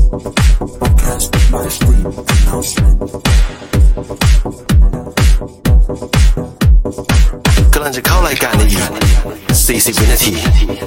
กำลังจะเข้ารายการในอีก40 วินาที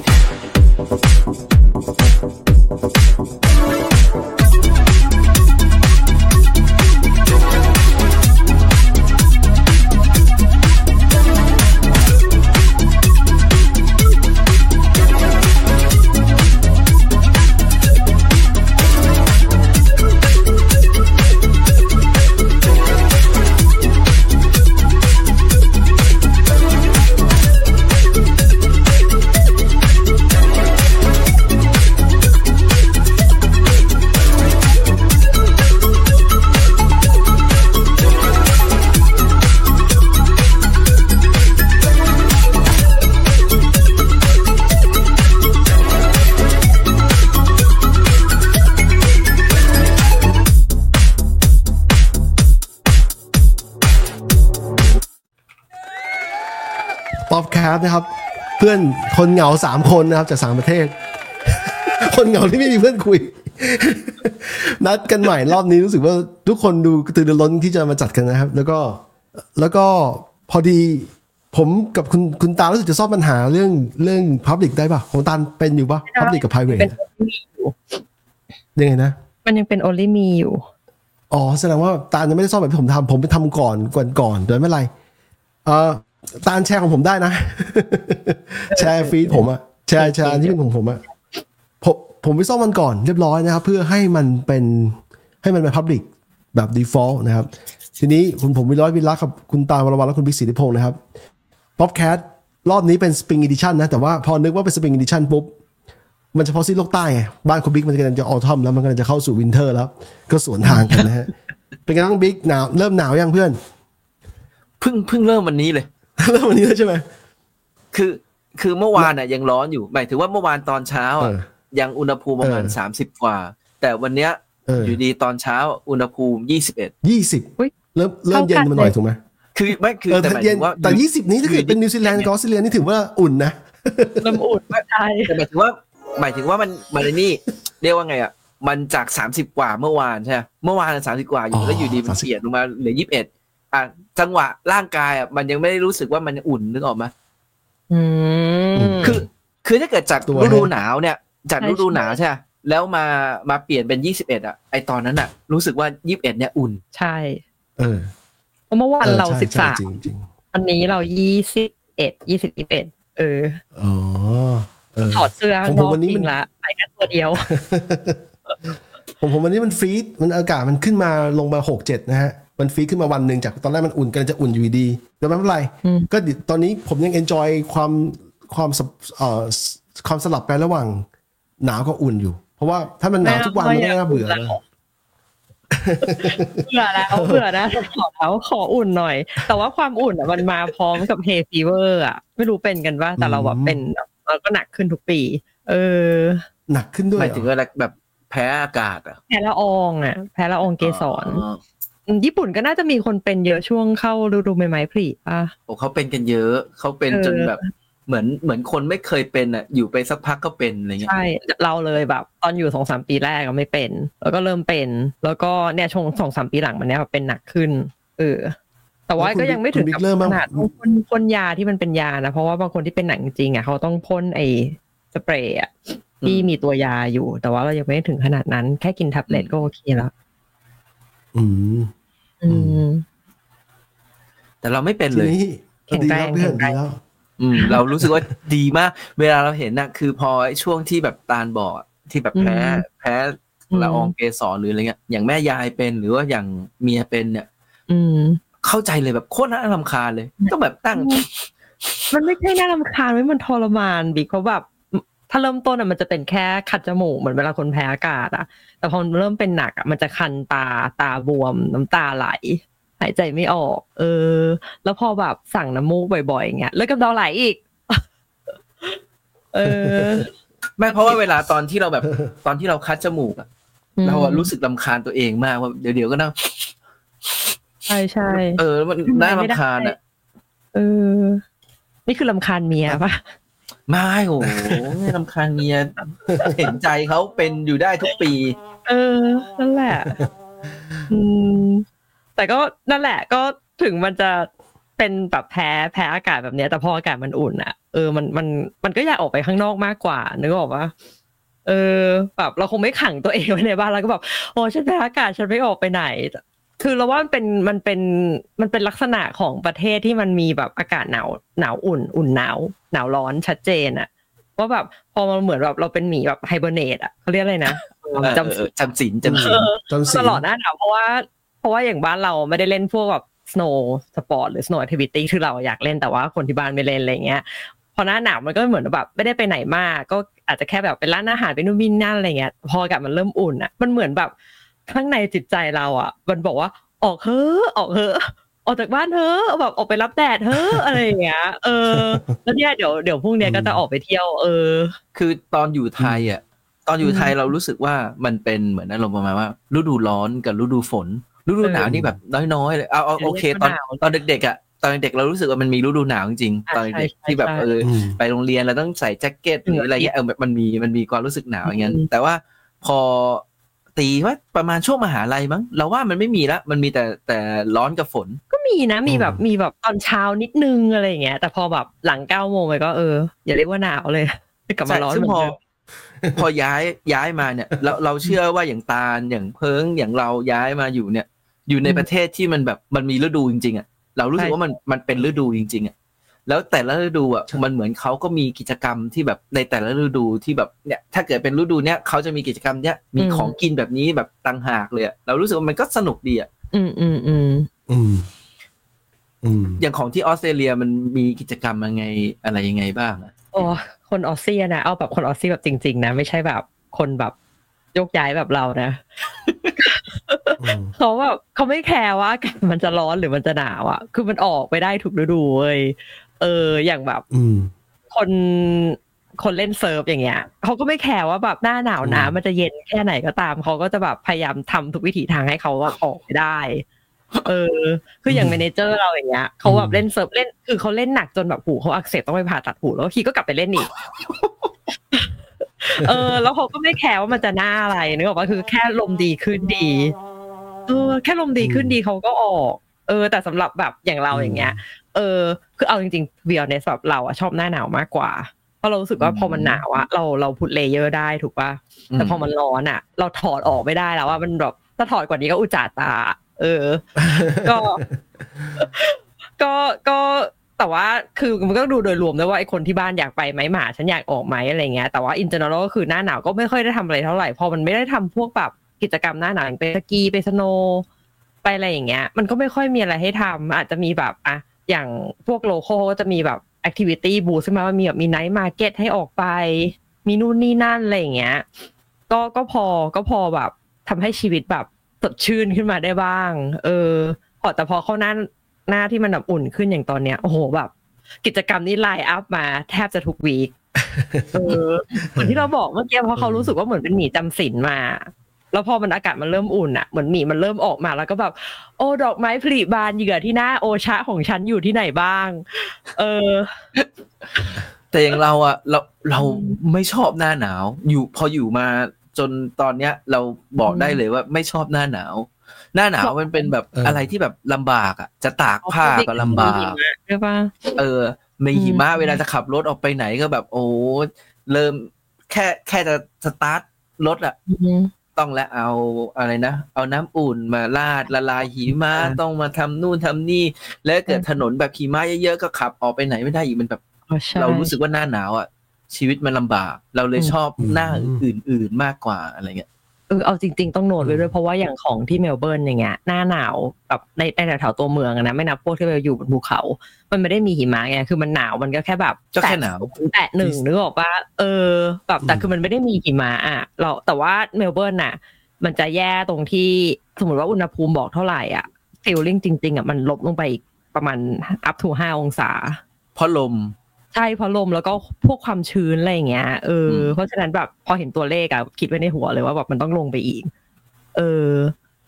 ป๊อปแคสต์นะครับเพื่อนคนเหงา3คนนะครับจาก3ประเทศ คนเหงาที่ไม่มีเพื่อนคุย นัดกันใหม่รอบนี้รู้สึกว่าทุกคนดูกระตือรือร้นที่จะมาจัดกันนะครับแล้วก็พอดีผมกับคุณตารู้สึกจะซ่อมปัญหาเรื่อง Public ได้ป่ะของตาเป็นอยู่ป่ะ Public กับ Private ยังไงนะมันยังเป็น only me อยู่อ๋อแสดงว่าตายังไม่ได้ซ่อมแบบที่ผมไปทำก่อนโดยไม่ไรตาลแชร์ของผมได้นะ แชร์ฟีดผมอะแชร์ที่เป็นของผมอะผมไปซ่อมมันก่อนเรียบร้อยนะครับเพื่อให้มันเป็น public แบบ default นะครับทีนี้ผมวิร้อยวิรักกับคุณตาลวรวรรณและคุณบิ๊กศิริพงษ์นะครับ Popcat รอบนี้เป็น Spring Edition นะแต่ว่าพอนึกว่าเป็น Spring Edition ปุ๊บมันเฉพาะซีกโลกใต้ไงบ้านคุณบิ๊กมันกำลังจะ Autumn แล้วมันกำลังจะเข้าสู่ Winter แล้วก็สวนทางกันนะฮะ เป็นไงบ้างบิ๊กหนาวเริ่มหนาวยังเพื่อนเพิ่งเริ่มวันนี้เลยเริ่มวันนี้แล้วใช่ไหมคือเมื่อวานน่ะยังร้อนอยู่หมายถึงว่าเมื่อวานตอนเช้าอ่ะยังอุณหภูมิประมาณ30กว่าแต่วันเนี้ยอยู่ดีตอนเช้าอุณหภูมิ20เริ่มเย็นมาหน่อยถูกไหมคือไม่คือแต่หมายถึงว่าแต่20นี้ถ้าเกิดเป็นนิวซีแลนด์กับออสเตรเลียนี่ถือว่าอุ่นนะเริ่มอุ่นไม่ใช่แต่หมายถึงว่ามันนี่เรียกว่าไงอ่ะมันจาก30กว่าเมื่อวานใช่เมื่อวาน30กว่าอยู่แล้วอยู่ดีมันเปลี่ยนลงมาเหลือ21จังหวะร่างกายอ่ะมันยังไม่ได้รู้สึกว่ามันอุ่นนึกออกไหมคือถ้าเกิดจากฤดูหนาวเนี่ยจากฤดูหนาวใช่แล้วมาเปลี่ยนเป็น21อ่ะไอตอนนั้นอ่ะรู้สึกว่า21เนี่ยอุ่นใช่เมื่อวานเรา13วันนี้เรา21ถอดเสื้อผมวันนี้มันละไปแค่ตัวเดียวผมวันนี้มันฟรีซมันอากาศมันขึ้นมาลงมา6-7นะฮะมันฟรีขึ้นมาวันหนึ่งจากตอนแรกมันอุ่นกันจะอุ่นอยู่ดีแต่ไม่เป็นไรก็ตอนนี้ผมยังเอนจอยความสลับกันระหว่างหนาวกับอุ่นอยู่เพราะว่าถ้ามันหนาวทุกวันมันก็น่าเบื่อแล้วเบื่อแล้วขออุ่นหน่อยแต่ว่าความอุ่นอ่ะมันมาพร้อมกับเฮฟีเวอร์อ่ะไม่รู้เป็นกันว่าแต่เราแบบเป็นเราก็หนักขึ้นทุกปีหนักขึ้นด้วยหมายถึงอะไรแบบแพ้อากาศอ่ะแพ้ละอองเกสรญี่ปุ่นก็น่าจะมีคนเป็นเยอะช่วงเข้าฤดูใบไม้ผลิป่ะโอ้เขาเป็นกันเยอะเขาเป็นจนแบบเหมือนคนไม่เคยเป็นอ่ะอยู่ไปสักพักก็เป็นอะไรเงี้ยใช่เราเลยแบบตอนอยู่ 2-3 ปีแรกก็ไม่เป็นแล้วก็เริ่มเป็นแล้วก็เนี่ยช่วง 2-3 ปีหลังมันเนี่ยเป็นหนักขึ้นแต่ว่าก็ยังไม่ถึงกับขนาดพ่นยาที่มันเป็นยานะเพราะว่าบางคนที่เป็นหนักจริงอ่ะเขาต้องพ่นไอ้สเปรย์อ่ะที่มีตัวยาอยู่แต่ว่าเรายังไม่ถึงขนาดนั้นแค่กินแท็บเล็ตก็โอเคแล้วแต่เราไม่เป็นเลยแข็งแรงแล้วเรารู้สึกว่าดีมากเวลาเราเห็นน่ะคือพอช่วงที่แบบตาลบอกที่แบบแพ้ละอองเกสรหรืออะไรเงี้ยอย่างแม่ยายเป็นหรือว่าอย่างเมียเป็นเนี่ยเข้าใจเลยแบบโคตรน่ารำคาญเลยต้องแบบตั้งมันไม่ใช่น่ารำคาญมันทรมานบิ๊กเพราะแบบถ้าเริ่มต้นอ่ะมันจะเป็นแค่คัดจมูกเหมือนเวลาคนแพ้อากาศอ่ะแต่พอเริ่มเป็นหนักอ่ะมันจะคันตาบวมน้ำตาไหลหายใจไม่ออกแล้วพอแบบสั่งน้ำมูกบ่อยๆอย่างเงี้ยแล้วก็น้ำตาไหลอีกไม่เพราะว่าเวลาตอนที่เราคัดจมูกอ่ะเรารู้สึกรำคาญตัวเองมากว่าเดี๋ยวก็นะใช่มันน่ารำคาญอ่ะนี่คือรำคาญเมียป่ะไม่โอ้โหรำคาญเมียเห็นใจเขาเป็นอยู่ได้ทุกปีนั่นแหละแต่ก็นั่นแหละก็ถึงมันจะเป็นแบบแพ้อากาศแบบนี้แต่พออากาศมันอุ่นอ่ะมันก็อยากออกไปข้างนอกมากกว่านึกออกปะแบบเราคงไม่ขังตัวเองไว้ในบ้านแล้วก็แบบโอ้ฉันแพ้อากาศฉันไม่ออกไปไหนคือเราว่ามันเป็นลักษณะของประเทศที่มันมีแบบอากาศหนาวอุ่นหนาวร้อนชัดเจนอ่ะว่าแบบพอมันเหมือนแบบเราเป็นหมีแบบไฮเบอร์เนตอ่ะเขาเรียกอะไรนะจำศีลตลอดหน้าหนาวเพราะว่าอย่างบ้านเราไม่ได้เล่นพวกแบบ snow sport หรือ snow activity คือเราอยากเล่นแต่ว่าคนที่บ้านไม่เล่นอะไรเงี้ยพอหน้าหนาวมันก็เหมือนแบบไม่ได้ไปไหนมากก็อาจจะแค่แบบเป็นร้านอาหารไปนู่นนี่นั่นอะไรเงี้ยพออากาศมันเริ่มอุ่นอ่ะมันเหมือนแบบข้างในจิตใจเราอ่ะมันบอกว่าออกเถอะออกจากบ้านเถอะแบบออกไปรับแดดเถอะอะไรอย่างเงี้ยแล้วเนี่ยเดี๋ยวพรุ่งนี้ก็จะออกไปเที่ยวคือตอนอยู่ไทยอ่ะตอนอยู่ไทยเรารู้สึกว่ามันเป็นเหมือนอารมณ์ประมาณว่าฤดูร้อนกับฤดูฝนฤดูหนาวนี่แบบน้อยๆเลยเอาโอเคตอนเด็กๆอ่ะตอนเด็กเรารู้สึกว่ามันมีฤดูหนาวจริงๆตอนเด็กที่แบบไปโรงเรียนเราต้องใส่แจ็คเก็ตหรืออะไรเงี้ยแบบมันมีความรู้สึกหนาวอย่างเงี้ยแต่ว่าพอตีว่าประมาณช่วงมหาลัยมั้งเราว่ามันไม่มีละมันมีแต่ร้อนกับฝนก็มีนะมีแบบตอนเช้านิดนึงอะไรอย่างเงี้ยแต่พอแบบหลัง 9 โมงไปก็อย่าเรียกว่าหนาวเลยกลับมาร้อนซึ่งพอย้ายมาเนี่ยเราเชื่อว่าอย่างตาลอย่างเพิงอย่างเราย้ายมาอยู่เนี่ยอยู่ในประเทศที่มันแบบมันมีฤดูจริงๆอ่ะเรารู้สึกว่ามันเป็นฤดูจริงๆอ่ะแล้วแต่ละฤดูอ่ะมันเหมือนเขาก็มีกิจกรรมที่แบบในแต่ละฤดูที่แบบเนี่ยถ้าเกิดเป็นฤดูเนี้ยเขาจะมีกิจกรรมเนี้ยมีของกินแบบนี้แบบต่างหากเลยเรารู้สึกว่ามันก็สนุกดีอ่ะอย่างของที่ออสเตรเลียมันมีกิจกรรมยังไงอะไรยังไงบ้างอ่ะคนออสเซียนะเอาแบบคนออสเซียแบบจริงๆนะไม่ใช่แบบคนแบบยกย้ายแบบเรานะเขาแบบเขาไม่แคร์ว่ามันจะร้อนหรือมันจะหนาวอ่ะคือมันออกไปได้ทุกฤดูเลยอย่างแบบคนเล่นเซิร์ฟอย่างเงี้ยเขาก็ไม่แคร์ว่าแบบหน้าหนาวนะมันจะเย็นแค่ไหนก็ตามเขาก็จะแบบพยายามทำทุกวิถีทางให้เขาแบบออกไปได้คืออย่างเมเนเจอร์เราอย่างเงี้ยเขาแบบเล่นเซิร์ฟเล่นคือเขาเล่นหนักจนแบบหูเขาอักเสบต้องไปผ่าตัดหูแล้วทีก็กลับไปเล่นอีกแล้วเขาก็ไม่แคร์ว่ามันจะหน้าอะไรนึกออกป่ะคือแค่ลมดีขึ้นดีแค่ลมดีขึ้นดีเขาก็ออกแต่สำหรับแบบอย่างเราอย่างเงี้ยคือเอาจริงๆ be honest แบบเราอะชอบหน้าหนาวมากกว่าเพราะเรารู้สึกว่าพอมันหนาวอะเราพุทเลเยอร์ได้ถูกป่ะแต่พอมันร้อนอะเราถอดออกไม่ได้แล้วว่ามันแบบถ้าถอดกว่านี้ก็อุจจาตาก็แต่ว่าคือมันก็ดูโดยรวมด้วยว่าไอ้คนที่บ้านอยากไปไหมหมาฉันอยากออกไหมอะไรเงี้ยแต่ว่า in general ก็คือหน้าหนาวก็ไม่ค่อยได้ทำอะไรเท่าไหร่พอมันไม่ได้ทำพวกแบบกิจกรรมหน้าหนาวไปสกีไปสโนว์ไปอะไรอย่างเงี้ยมันก็ไม่ค่อยมีอะไรให้ทำอาจจะมีแบบอย่างพวกโลคอลก็จะมีแบบ activity boost ขึ้นมาว่ามีแบบมี night market ให้ออกไปมีนู่นนี่นั่นอะไรอย่างเงี้ยก็พอแบบทำให้ชีวิตแบบสดชื่นขึ้นมาได้บ้างแต่พอเข้าหน้าที่มันแบบอุ่นขึ้นอย่างตอนเนี้ยโอ้โหแบบกิจกรรมนี้ไลน์อัพมาแทบจะทุกวีคเหมือนที่เราบอกเมื่อกี้เพราะเขารู้สึกว่าเหมือนเป็นหมีจำศีลมาแล้วพอมันอากาศมันเริ่มอุ่นอ่ะเหมือนหมีมันเริ่มออกมาแล้วก็แบบโอ้ดอกไม้ผลิบานเหยื่อที่หน้าโอชะของฉันอยู่ที่ไหนบ้างแต่อย่างเราอ่ะเราไม่ชอบหน้าหนาวพออยู่มาจนตอนเนี้ยเราบอกได้เลยว่าไม่ชอบหน้าหนาวมันเป็นแบบอะไรที่แบบลำบากอ่ะจะตากผ้าก็ลำบากใช่ป่ะมีหิมะเวลาจะขับรถออกไปไหนก็แบบโอ้เริ่มแค่จะสตาร์ทรถอ่ะต้องแล้วเอาอะไรนะเอาน้ำอุ่นมาราดละลายหิมะต้องมาทำนู่นทำนี่แล้วเกิดถนนแบบหิมะเยอะๆก็ขับออกไปไหนไม่ได้อีกมันแบบเรารู้สึกว่าหน้าหนาวอ่ะชีวิตมันลำบากเราเลยชอบหน้าอื่นๆมากกว่าอะไรเงี้ยเอาจริงๆต้องโน้ตไว้ด้วยเพราะว่าอย่างของที่เมลเบิร์นอย่างเงี้ยหน้าหนาวแบบในแถวตัวเมืองนะไม่นับพวกที่เราอยู่บนภูเขามันไม่ได้มีหิมะไงคือมันหนาวมันก็แค่แบบก็แค่หนาวแตะหนึ่งนึกออกป่ะแบบแต่คือมันไม่ได้มีหิมะอ่ะแต่ว่าเมลเบิร์นน่ะมันจะแย่ตรงที่สมมติว่าอุณหภูมิบอกเท่าไหร่อ่ะฟีลลิ่งจริงๆอ่ะมันลดลงไปอีกประมาณ up to 5 องศาเพราะลมใช่เพราะลมแล้วก็พวกความชื้นอะไรอย่างเงี้ยเพราะฉะนั้นแบบพอเห็นตัวเลขอะคิดไว้ในหัวเลยว่าแบบมันต้องลงไปอีก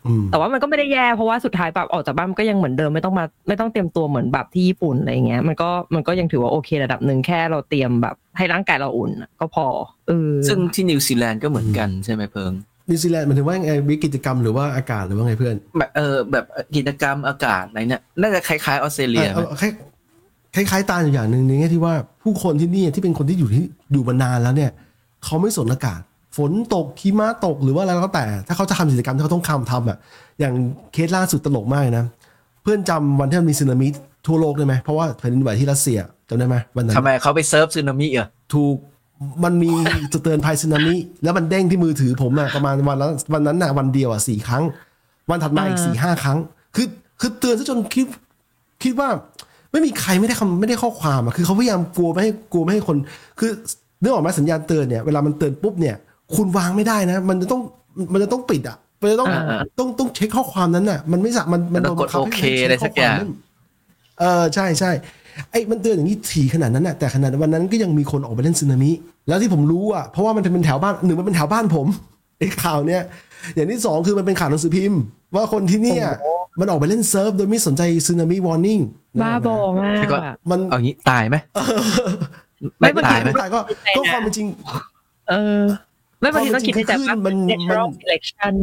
แต่ว่ามันก็ไม่ได้แย่เพราะว่าสุดท้ายแบบออกจากบ้านมันก็ยังเหมือนเดิมไม่ต้องเตรียมตัวเหมือนแบบที่ญี่ปุ่นอะไรเงี้ยมันก็ยังถือว่าโอเคระดับนึงแค่เราเตรียมแบบให้ร่างกายเราอุ่นก็พอซึ่งที่นิวซีแลนด์ก็เหมือนกันใช่ไหมเพิงนิวซีแลนด์มันถือว่าไงวิกิจกรรมหรือว่าอากาศหรือว่าไงเพื่อนแบบกิจกรรมอากาศอะไรเนี่ยน่าจะคล้ายๆออสเตรเลียคล้ายๆตาอย่างหนึ่งในแง่ที่ว่าผู้คนที่นี่ที่เป็นคนที่อยู่มานานแล้วเนี่ยเขาไม่สนอากาศฝนตกหิมะตกหรือว่าอะไรก็แต่ถ้าเขาจะทำกิจกรรมที่เขาต้องทำอ่ะอย่างเคสล่าสุดตลกมากนะเพื่อนจำวันที่มันมีสึนามิทั่วโลกได้ไหมเพราะว่าแผ่นดินไหวที่รัสเซียจำได้ไหมวันนั้นทำไมเขาไปเซิร์ฟสึนามิถูกมันมีจะเตือนภัยสึนามิแล้วมันเด้งที่มือถือผมอะประมาณวันนั้นน่ะวันเดียว4 ครั้งวันถัดมาอีก4-5 ครั้งคือเตือนซะจนคิดว่าไม่มีใครไม่ได้ข้อความอะคือเขาพยายามกลัวไม่ให้คนคือนึกออกไหมสัญญาณเตือนเนี่ยเวลามันเตือนปุ๊บเนี่ยคุณวางไม่ได้นะมันจะต้องปิดอ่ะมันจะต้องเช็คข้อความนั้นน่ะมันไม่สักมันกดโอเคอะไรสักอย่างใช่ไอ้มันเตือนอย่างนี้ถี่ขนาดนั้นน่ะแต่ขนาดวันนั้นก็ยังมีคนออกไปเล่นสึนามิแล้วที่ผมรู้อ่ะเพราะว่ามันเป็นแถวบ้านมันเป็นแถวบ้านผมไอ้ข่าวเนี้ยอย่างที่2คือมันเป็นข่าวหนังสือพิมพ์ว่าคนที่เนี่ยมันออกไปเล่นเซิร์ฟโดยไม่สนใจสึนามิวอร์นิ่งบ้าบอมากมันเอางี้ตายไหมไม่ตายก็ความเป็นจริงไม่บางทีต้องคิดในใจว่า natural selection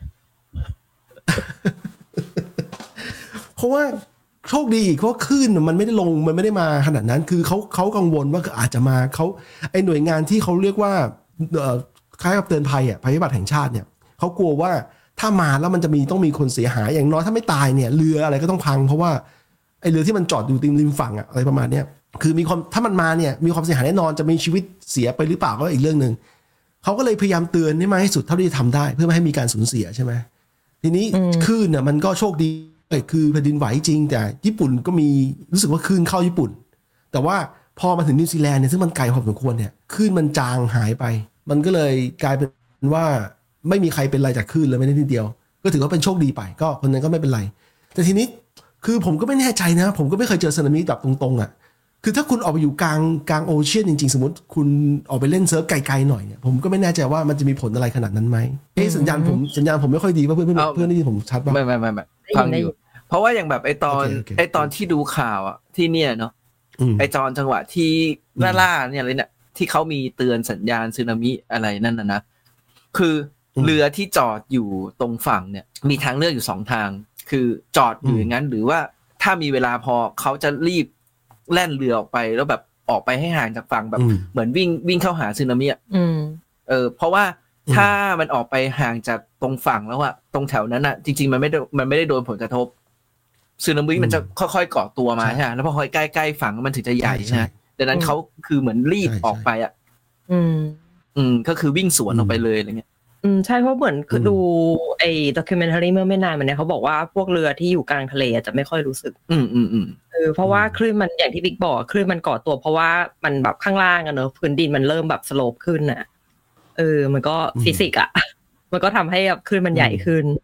เพราะว่าโชคดีเพราะคลื่นมันไม่ได้ลงมันไม่ได้มาขนาดนั้นคือเขากังวลว่าอาจจะมาเขาไอหน่วยงานที่เขาเรียกว่าคล้ายกับเตือนภัยภัยพิบัติแห่งชาติเนี่ยเขากลัวว่าถ้ามาแล้วมันจะต้องมีคนเสียหายอย่างน้อยถ้าไม่ตายเนี่ยเรืออะไรก็ต้องพังเพราะว่าไอเรือที่มันจอดอยู่ริมฝั่งอะไรประมาณนี้คือมีความถ้ามันมาเนี่ยมีความเสียหายแน่นอนจะมีชีวิตเสียไปหรือเปล่าก็อีกเรื่องนึงเขาก็เลยพยายามเตือนให้มากที่สุดเท่าที่จะทำได้เพื่อไม่ให้มีการสูญเสียใช่ไหมทีนี้คลื่นเนี่ยมันก็โชคดีคือแผ่นดินไหวจริงแต่ญี่ปุ่นก็มีรู้สึกว่าคลื่นเข้าญี่ปุ่นแต่ว่าพอมาถึงนิวซีแลนด์เนี่ยซึ่งมันไกลพอสมควรเนี่ยคลื่นมันจางหายไปมันก็เลยกลายเป็นว่าไม่มีใครเป็นไรจากคลื่นเลยไม่ได้นิดเดียวก็ถือว่าเป็นโชคดีไปก็คนนั้นก็ไม่เป็นไรแต่ทีนี้คือผมก็ไม่แน่ใจนะผมก็ไม่เคยเจอสึนามิแบบตรงๆอ่ะคือถ้าคุณออกไปอยู่กลางโอเชียนจริงๆสมมติคุณออกไปเล่นเซิร์ฟไกลๆหน่อยเนี่ยผมก็ไม่แน่ใจว่ามันจะมีผลอะไรขนาดนั้นไหมสัญญาณผมไม่ค่อยดีว่าเพื่อนได้ยินผมชัดป่ะไม่ฟังอยู่เพราะว่าอย่างแบบไอตอนที่ดูข่าวอ่ะที่เนี่ยเนาะไอตอนจังหวะที่ล่าเนี่ยเลยเนี่ยที่เขามีเตือนสัญญาณสึนามิอะไรนั่นนะคือเรือที่จอดอยู่ตรงฝั่งเนี่ยมีทางเลือกอยู่2 ทางคือจอดอยู่อย่างนั้นหรือว่าถ้ามีเวลาพอเขาจะรีบแล่นเรือออกไปแล้วแบบออกไปให้ห่างจากฝั่งแบบเหมือนวิ่งเข้าหาสึนามิอ่ะเพราะว่าถ้ามันออกไปห่างจากตรงฝั่งแล้วอะตรงแถวนั้นอะจริงๆมันไม่ได้โดนผลกระทบสึนามิมันจะค่อยๆเกาะตัวมาใช่ไหมแล้วพอค่อยใกล้ๆฝั่งมันถึงจะใหญ่ใช่ไหมดังนั้นเขาคือเหมือนรีบออกไปอ่ะก็คือวิ่งสวนออกไปเลยอะไรเงี้ยใช่เพราะเหมือนคือดูไอ้ด็อกิวเมนทารีเมื่อไม่นานมาเนี่ยเขาบอกว่าพวกเรือที่อยู่กลางทะเลจะไม่ค่อยรู้สึกเพราะว่าคลื่นมันอย่างที่บิ๊กบอกคลื่นมันก่อตัวเพราะว่ามันแบบข้างล่างอะเนอะพื้นดินมันเริ่มแบบสโลปขึ้นอะมันก็ฟิสิกส์อะมันก็ทำให้แบบคลื่นมันใหญ่ขึ้น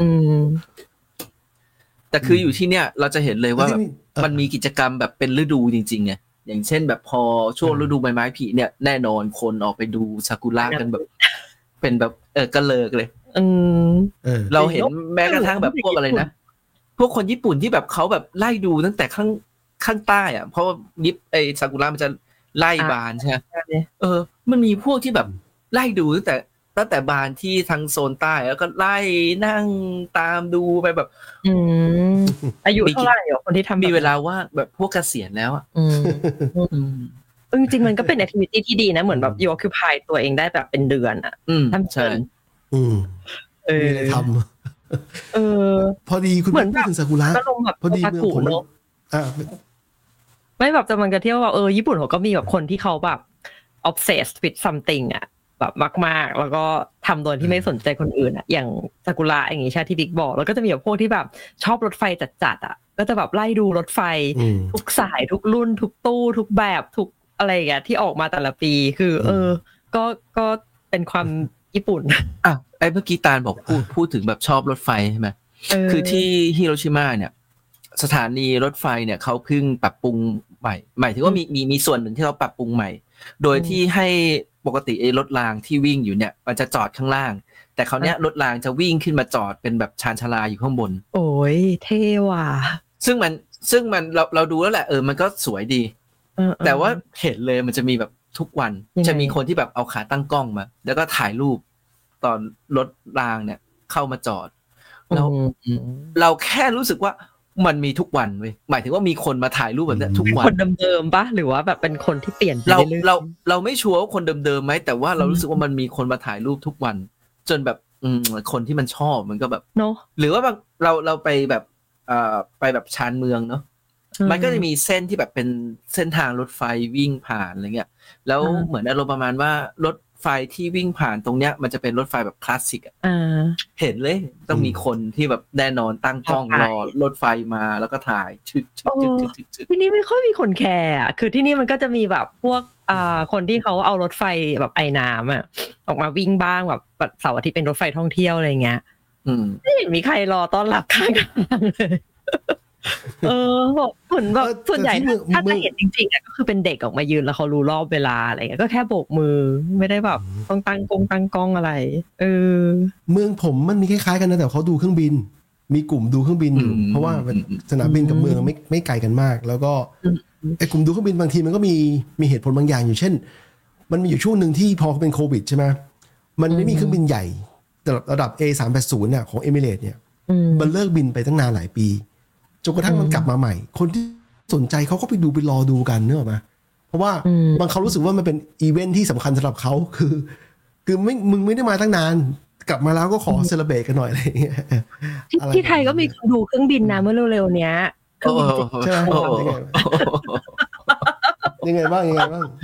แต่คืออยู่ที่เนี่ยเราจะเห็นเลยว่าแบบมันมีกิจกรรมแบบเป็นฤดูจริงๆไงอย่างเช่นแบบพอช่วงฤดูใบไม้ผลิเนี่ยแน่นอนคนออกไปดูซากุระกันแบบเป็นแบบกระเลิกเลยเราเห็นแม้กระทั่งแบบพวกอะไรนะพวกคนญี่ปุ่นที่แบบเขาแบบไล่ดูตั้งแต่ข้างใต้อ่ะเพราะว่ายิปซากุระมันจะไล่บานใช่ไหมมันมีพวกที่แบบไล่ดูตั้งแต่บานที่ทางโซนใต้แล้วก็ไล่นั่งตามดูไปแบบอายุเท่าไหร่คนที่ทำมีเวลาว่าแบบพวกเกษียณแล้วอ่ะจริงๆมันก็เป็นแอคทิวิตี้ที่ดีนะเหมือนแบบyou occupyตัวเองได้แบบเป็นเดือนอ่ะใช่มีอะไรทำพอดีคุณพูดถึงซากุระพอดีเมืองผมไม่แบบจะมันก็เที่ยวว่าญี่ปุ่นเขาก็มีแบบคนที่เขาแบบ obsessed with something อ่ะแบบมากๆแล้วก็ทำโดยที่ไม่สนใจคนอื่นอ่ะอย่างซากุระอย่างงี้ใช่ที่บิ๊กบอกแล้วก็จะมีแบบพวกที่แบบชอบรถไฟจัดๆอ่ะก็จะแบบไล่ดูรถไฟทุกสายทุกรุ่นทุกตู้ทุกแบบทุกอะไรอย่างเงี้ยที่ออกมาแต่ละปีคือก็เป็นความญี่ปุ่นเมื่อกี้ตาลบอกพูดถึงแบบชอบรถไฟใช่ไหมคือที่ฮิโรชิมาเนี่ยสถานีรถไฟเนี่ยเขาเพิ่งปรับปรุงใหม่หมายถึงว่ามีส่วนหนึ่งที่เราปรับปรุงใหม่โดยที่ให้ปกติรถรางที่วิ่งอยู่เนี่ยมันจะจอดข้างล่างแต่แต่คราวเนี้ยรถรางจะวิ่งขึ้นมาจอดเป็นแบบชานชาลาอยู่ข้างบนโอ้ยเท่ว่ะซึ่งมันเราดูแล้วแหละมันก็สวยดีแต่ว่าเห็นเลยมันจะมีแบบทุกวันจะมีคนที่แบบเอาขาตั้งกล้องมาแล้วก็ถ่ายรูปตอนรถรางเนี่ยเข้ามาจอดแล้วเราแค่รู้สึกว่ามันมีทุกวันเว้ยหมายถึงว่ามีคนมาถ่ายรูปแบบนี้ทุกวันคนเดิมๆปะหรือว่าแบบเป็นคนที่เปลี่ยนเราไม่ชัวร์ว่าคนเดิมๆไหมแต่ว่าเรารู้สึกว่ามันมีคนมาถ่ายรูปทุกวันจนแบบคนที่มันชอบมันก็แบบเนาะหรือว่าแบบเราไปแบบไปแบบชานเมืองเนาะมันก็จะมีเส้นที่แบบเป็นเส้นทางรถไฟวิ่งผ่านอะไรเงี้ยแล้วเหมือนอารมณ์ประมาณว่ารถไฟที่วิ่งผ่านตรงเนี้ยมันจะเป็นรถไฟแบบคลาสสิกเห็นเลยต้องมีคนที่แบบแน่นอนตั้งกล้องรอรถไฟมาแล้วก็ถ่ายชึกที่นี่ไม่ค่อยมีคนแคร์อ่ะคือที่นี่มันก็จะมีแบบพวกคนที่เขาเอารถไฟแบบไอ้น้ำอ่ะออกมาวิ่งบ้างแบบเสาร์อาทิตย์เป็นรถไฟท่องเที่ยวอะไรเงี้ยไม่เห็นมีใครรอต้อนรับข้างทางเลยเหมือนแบบส่วนใหญ่ถ้าจะเห็นจริงๆอ่ะก็คือเป็นเด็กออกมายืนแล้วเขารู้รอบเวลาอะไรเงี้ยก็แค่โบกมือไม่ได้แบบต้องตั้งกล้องอะไรเมืองผมมันมีคล้ายๆกันนะแต่เขาดูเครื่องบินมีกลุ่มดูเครื่องบินอยู่เพราะว่าสนามบินกับเมืองไม่ไกลกันมากแล้วก็ไอ้กลุ่มดูเครื่องบินบางทีมันก็มีเหตุผลบางอย่างอยู่เช่นมันมีอยู่ช่วงนึงที่พอเป็นโควิดใช่ไหมมันไม่มีเครื่องบินใหญ่ระดับ A380 เนี่ยของ Emirates เนี่ยมันเลิกบินไปตั้งนานหลายปีจนกระทั่งมันกลับมาใหม่คนที่สนใจเขาก็ไปดูไปรอดูกันเนอะมั้ยเพราะว่าบางเขารู้สึกว่ามันเป็นอีเวนท์ที่สำคัญสำหรับเขาคือมึงไม่ได้มาตั้งนานกลับมาแล้วก็ขอเซเลบเรตกันหน่อยอะไรอย่างเงี้ยที่ไทยก็มีดูเครื่องบินนะเมื่อเร็วๆเนี้ยใช่ไหมยังไงบ้าง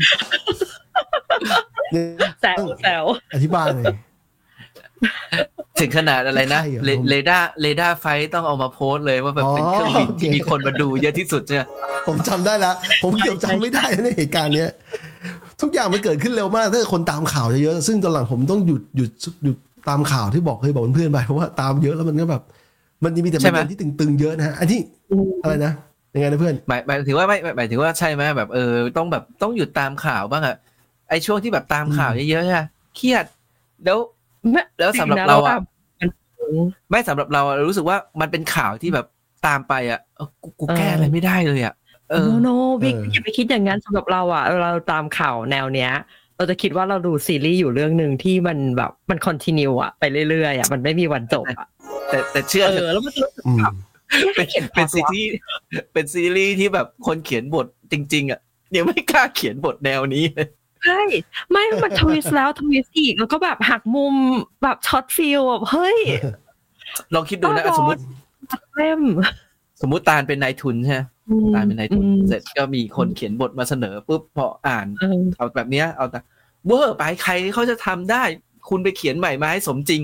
แซวอธิบายเลยถึงขนาดอะไรนะเรดาร์ไฟต้องเอามาโพสเลยว่าแบบเป็นเครื่องบินที่มีคนมาดูเยอะที่สุดใช่ไหมผมจำได้แล้วผมเกือบจำไม่ได้ในเหตุการณ์เนี้ยทุกอย่างมันเกิดขึ้นเร็วมากถ้าคนตามข่าวเยอะๆซึ่งตอนหลังผมต้องหยุดตามข่าวที่เคยบอกเพื่อนๆไปเพราะว่าตามเยอะแล้วมันก็แบบมันมีแต่ประเด็นที่ตึงๆเยอะนะอันที่อะไรนะยังไงนะเพื่อนหมายถึงว่าไม่หมายถึงว่าใช่ไหมแบบต้องหยุดตามข่าวบ้างอะไอช่วงที่แบบตามข่าวเยอะๆใช่ไหมเครียดแล้วสำหรับเราอะไม่สำหรับเรารู้สึกว่ามันเป็นข่าวที่แบบตามไปอะกูแก้อะไรไม่ได้เลยอะโนบิ๊กอย่าไปคิดอย่างนั้นสำหรับเราอะเราตามข่าวแนวเนี้ยเราจะคิดว่าเราดูซีรีส์อยู่เรื่องนึงที่มันแบบมันคอนทินิวอะไปเรื่อยๆอะมันไม่มีวันจบอะแต่เชื่อแล้วมันเป็นซีรีส์ที่แบบคนเขียนบทจริงๆอะยังไม่กล้าเขียนบทแนวนี้เลยใช่ไม่มันทวิสต์แล้วทวิสต์อีกแล้วก็แบบหักมุมแบบช็อตฟิลแบบเฮ้ยลองคิดดูนะสมมติตาลเป็นนายทุนใช่ไหมตาลเป็นนายทุนเสร็จก็มีคนเขียนบทมาเสนอปุ๊บพออ่านเอาแบบเนี้ยเอาแต่เวอร์ไปใครเขาจะทำได้คุณไปเขียนใหม่มาให้สมจริง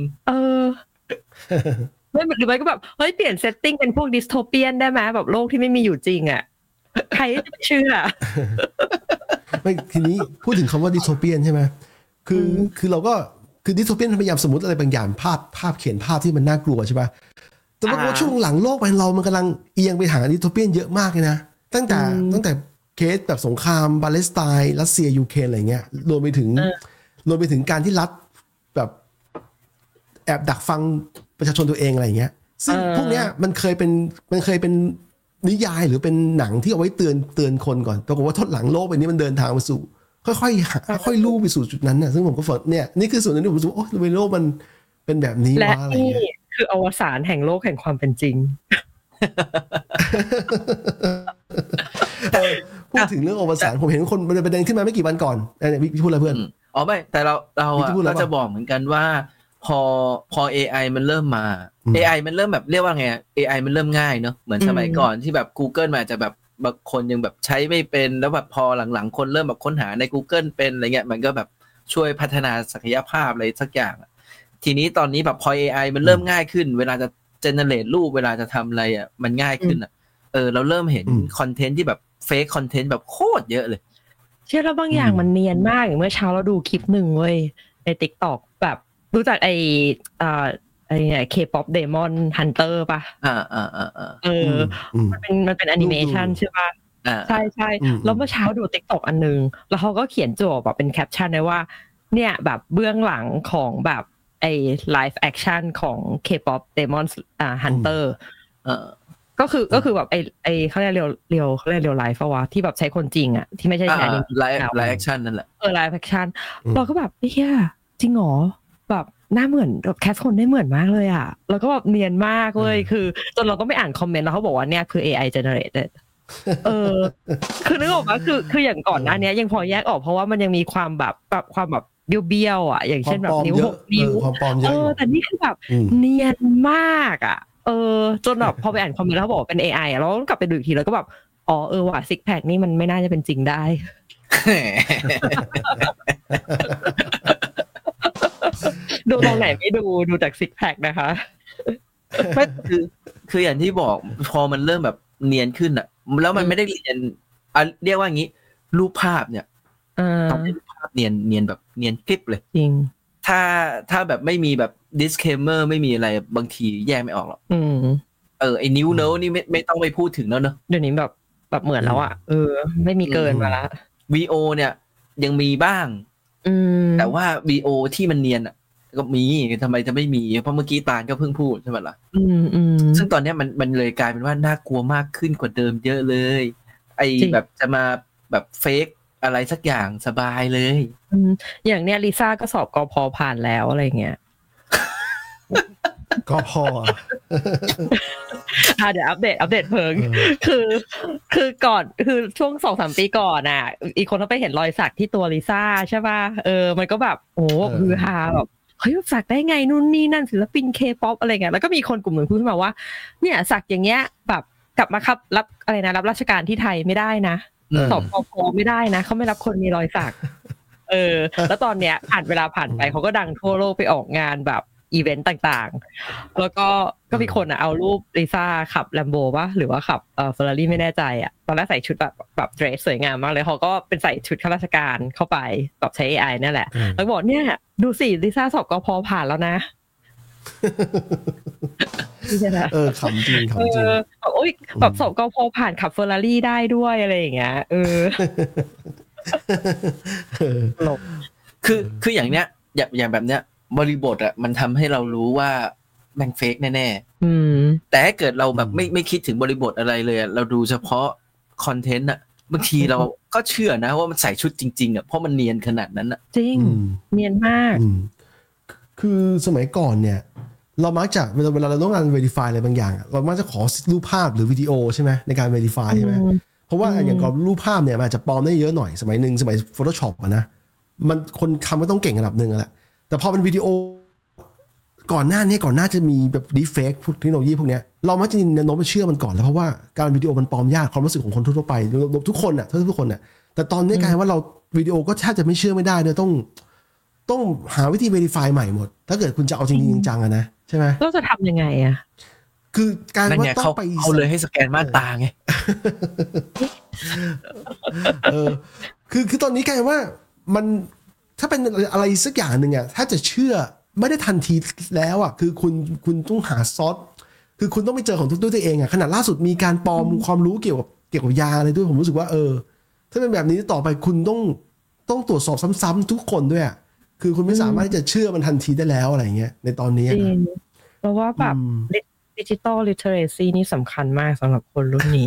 ไม่หรือไม่ก็แบบเฮ้ยเปลี่ยนเซตติ้งเป็นพวกดิสโทเปียนได้ไหมแบบโลกที่ไม่มีอยู่จริงอ่ะใครจะเชื่อไม่ทีนี้พูดถึงคำว่าดิสโทเปียนใช่ไหมคือเราก็คือดิสโทเปียนพยายามสมมติอะไรบางอย่างภาพเขียนภาพที่มันน่ากลัวใช่ป่ะแต่ว่าช่วงหลังโลกไปเรามันกำลังเอียงไปหาดิสโทเปียนเยอะมากเลยนะตั้งแต่เคสแบบสงครามปาเลสไตน์รัสเซียยูเครนอะไรเงี้ยรวมไปถึงการที่รัฐแบบแอบดักฟังประชาชนตัวเองอะไรเงี้ยซึ่งพวกเนี้ยมันเคยเป็นนิยายหรือเป็นหนังที่เอาไว้เตือนคนก่อนปรากฏว่าทดหลังโลกไปนี้มันเดินทางมาสู่ค่อยๆลู่ไปสู่จุดนั้นน่ะซึ่งผมก็ฝันเนี่ยนี่คือส่วนนึงที่ผมรู้สึกโอ้โลกมันเป็นแบบนี้ว่าอะไรเงี้ยคืออวสานแห่งโลกแห่งความเป็นจริงพูดถึงเรื่องอวสานผมเห็นคนมันเป็นประเด็นขึ้นมาไม่กี่วันก่อนเนี่ยพี่พูดอะไรเพื่อนไม่แต่เราก็จะบอกเหมือนกันว่าพอ AI มันเริ่มมา AI มันเริ่มแบบเรียกว่าไง AI มันเริ่มง่ายเนอะเหมือนสมัยก่อนที่แบบ Google มันอาจจะแบบบางคนยังแบบใช้ไม่เป็นแล้วแบบพอหลังๆคนเริ่มแบบค้นหาใน Google เป็นอะไรเงี้ยมันก็แบบช่วยพัฒนาศักยภาพอะไรสักอย่างทีนี้ตอนนี้แบบพอ AI มันเริ่มง่ายขึ้นเวลาจะ generate รูปเวลาจะทำอะไรอ่ะมันง่ายขึ้นอ่ะเราเริ่มเห็นคอนเทนต์ที่แบบ fake content แบบโคตรเยอะเลยเชื่อแล้วบางอย่างมันเนียนมากอย่างเมื่อเช้าเราดูคลิปนึงเว้ยใน TikTok แบบรู้จักไอ้เนี่ย K-pop Demon Hunter ป่ะมันเป็นแอนิเมชันใช่ป่ะใช่ๆแล้วเมื่อเช้าดู TikTok อันนึงแล้วเขาก็เขียนโจทย์แบบเป็นแคปชั่นไว้ว่าเนี่ยแบบเบื้องหลังของแบบไอ้ live action ของ K-pop Demon Hunter ก็คือแบบไอ้เขาเรียกเรียวเขาเรียกเรียวไลฟ์ป่ะที่แบบใช้คนจริงอ่ะที่ไม่ใช่ไลฟ์แอคชั่นนั่นแหละไลฟ์แอคชั่นเราก็แบบเฮียจริงเหรอแบบหน้าเหมือนแบบแคสคนได้เหมือนมากเลยอ่ะแล้วก็แบบเนียนมากเลยคือจนเราต้องไปอ่านคอมเมนต์แล้วเขาบอกว่าเนี่ยคือ AI generated คือนึกออกป่ะคืออย่างก่อนหน้านี้ยังพอแยกออกเพราะว่ามันยังมีความแบบความแบบเบี้ยวๆอ่ะอย่างเช่นแบบนิ้ว6 นิ้วแต่นี่คือแบบเนียนมากอ่ะจนแบบพอไปอ่านคอมเมนต์แล้วบอกเป็น AI อ่ะเราต้องกลับไปดูอีกทีแล้วก็แบบว่ะซิกแพคนี่มันไม่น่าจะเป็นจริงได้ดูตรงไหนไม่ดูจากซิกแพคนะคะไม่คืออย่างที่บอกพอมันเริ่มแบบเนียนขึ้นอ่ะแล้วมันไม่ได้เรียนเรียกว่าอย่างนี้รูปภาพเนี่ยต้องเป็นรูปภาพเนียนแบบเนียนกริบเลยจริงถ้าแบบไม่มีแบบ disclaimer ไม่มีอะไรบางทีแยกไม่ออกหรอกไอ้นิ้วเนอะนี่ไม่ต้องไปพูดถึงแล้วเนอะเดี๋ยวนี้แบบเหมือนแล้วอ่ะไม่มีเกินมาละ VO เนี่ยยังมีบ้างแต่ว่า VO ที่มันเนียนอ่ะก็มีทำไมจะไม่มีเพราะเมื่อกี้ตาลก็เพิ่งพูดใช่ไหมล่ะซึ่งตอนนี้มันเลยกลายเป็นว่าน่ากลัวมากขึ้นกว่าเดิมเยอะเลยไอ้แบบจะมาแบบเฟกอะไรสักอย่างสบายเลยอย่างเนี้ยลิซ่าก็สอบกพ.ผ่านแล้วอะไรเงี้ยกพ. เดี๋ยวอัปเดตเพิ่งคือก่อนคือช่วง 2-3 ปีก่อนอ่ะอีกคนเขาไปเห็นรอยสักที่ตัวลิซ่าใช่ป่ะมันก็แบบโอ้ฮือฮาแบบเฮ้ยสักได้ไงนู่นนี่นั่นศิลปิน K-pop อะไรเงี้ยแล้วก็มีคนกลุ่มหนึ่งพูดขึ้นมาว่าเนี่ยสักอย่างเงี้ยแบบกลับมารับอะไรนะรับราชการที่ไทยไม่ได้นะสอบกพ.ไม่ได้นะเขาไม่รับคนมีรอยสักแล้วตอนเนี้ยเวลาผ่านไปเขาก็ดังทั่วโลกไปออกงานแบบอีเวนต์ต่างๆแล้วก็มีคนเอารูปลิซ่าขับ Lambo ป่ะหรือว่าขับFerrari ไม่แน่ใจอ่ะตอนแรกใส่ชุดแบบเดรสสวยงามมากเลยเขาก็เป็นใส่ชุดข้าราชการเข้าไปแบบใช้ AI นั่นแหละแล้วบอกเนี่ยดูสิลิซ่าสอบกพ.ผ่านแล้วนะขำจริงโอ๊ยแบบสอบกพ.ผ่านขับ Ferrari ได้ด้วยอะไรอย่างเงี้ยคืออย่างเนี้ยอย่างแบบเนี้ยบริบทอ่ะมันทำให้เรารู้ว่าแม่งเฟกแน่ๆแต่ถ้าเกิดเราแบบไม่คิดถึงบริบทอะไรเลยเราดูเฉพาะคอนเทนต์อ่ะบางทีเราก็เชื่อนะว่ามันใส่ชุดจริงๆอ่ะเพราะมันเนียนขนาดนั้นอ่ะจริงเนียนมากคือสมัยก่อนเนี่ยเรามักจะเวลาเราต้องการ verify อะไรบางอย่างเรามักจะขอรูปภาพหรือวิดีโอใช่ไหมในการ verify ใช่ไหมเพราะว่าอย่างกับรูปภาพเนี่ยมันอาจจะปลอมได้เยอะหน่อยสมัย Photoshop อ่ะนะมันคนทำก็ต้องเก่งระดับนึงแหละแต่พอเป็นวิดีโอก่อนหน้าจะมีแบบ deepfake พวกเทคโนโลยีพวกนี้เรามักจะแนวโน้มไปเชื่อมันก่อนแล้วเพราะว่าการวิดีโอมันปลอมยากความรู้สึกของคนทั่วไปทุกคนอ่ะทุกคนอ่ะแต่ตอนนี้กลายว่าเราวิดีโอก็แทบจะไม่เชื่อไม่ได้เลยต้องหาวิธี verify ใหม่หมดถ้าเกิดคุณจะเอาจริงจังอะนะใช่ไหมเราจะทำยังไงอะคือการว่าต้องไปเขาเลยให้สแกนม่านตาไงคือตอนนี้กลายว่ามันถ้าเป็นอะไรสักอย่างหนึ่งอ่ะถ้าจะเชื่อไม่ได้ทันทีแล้วอ่ะคือคุณต้องหาซอสคือคุณต้องไปเจอของด้วยตัวเองอ่ะขนาดล่าสุดมีการปลอมความรู้เกี่ยวกับยาอะไรด้วยผมรู้สึกว่าถ้าเป็นแบบนี้ต่อไปคุณต้องตรวจสอบซ้ำๆทุกคนด้วยอ่ะคือคุณไม่สามารถที่จะเชื่อมันทันทีได้แล้วอะไรเงี้ยในตอนนี้เพราะว่าแบบdigital literacy นี่สำคัญมากสำหรับคนรุ่นนี้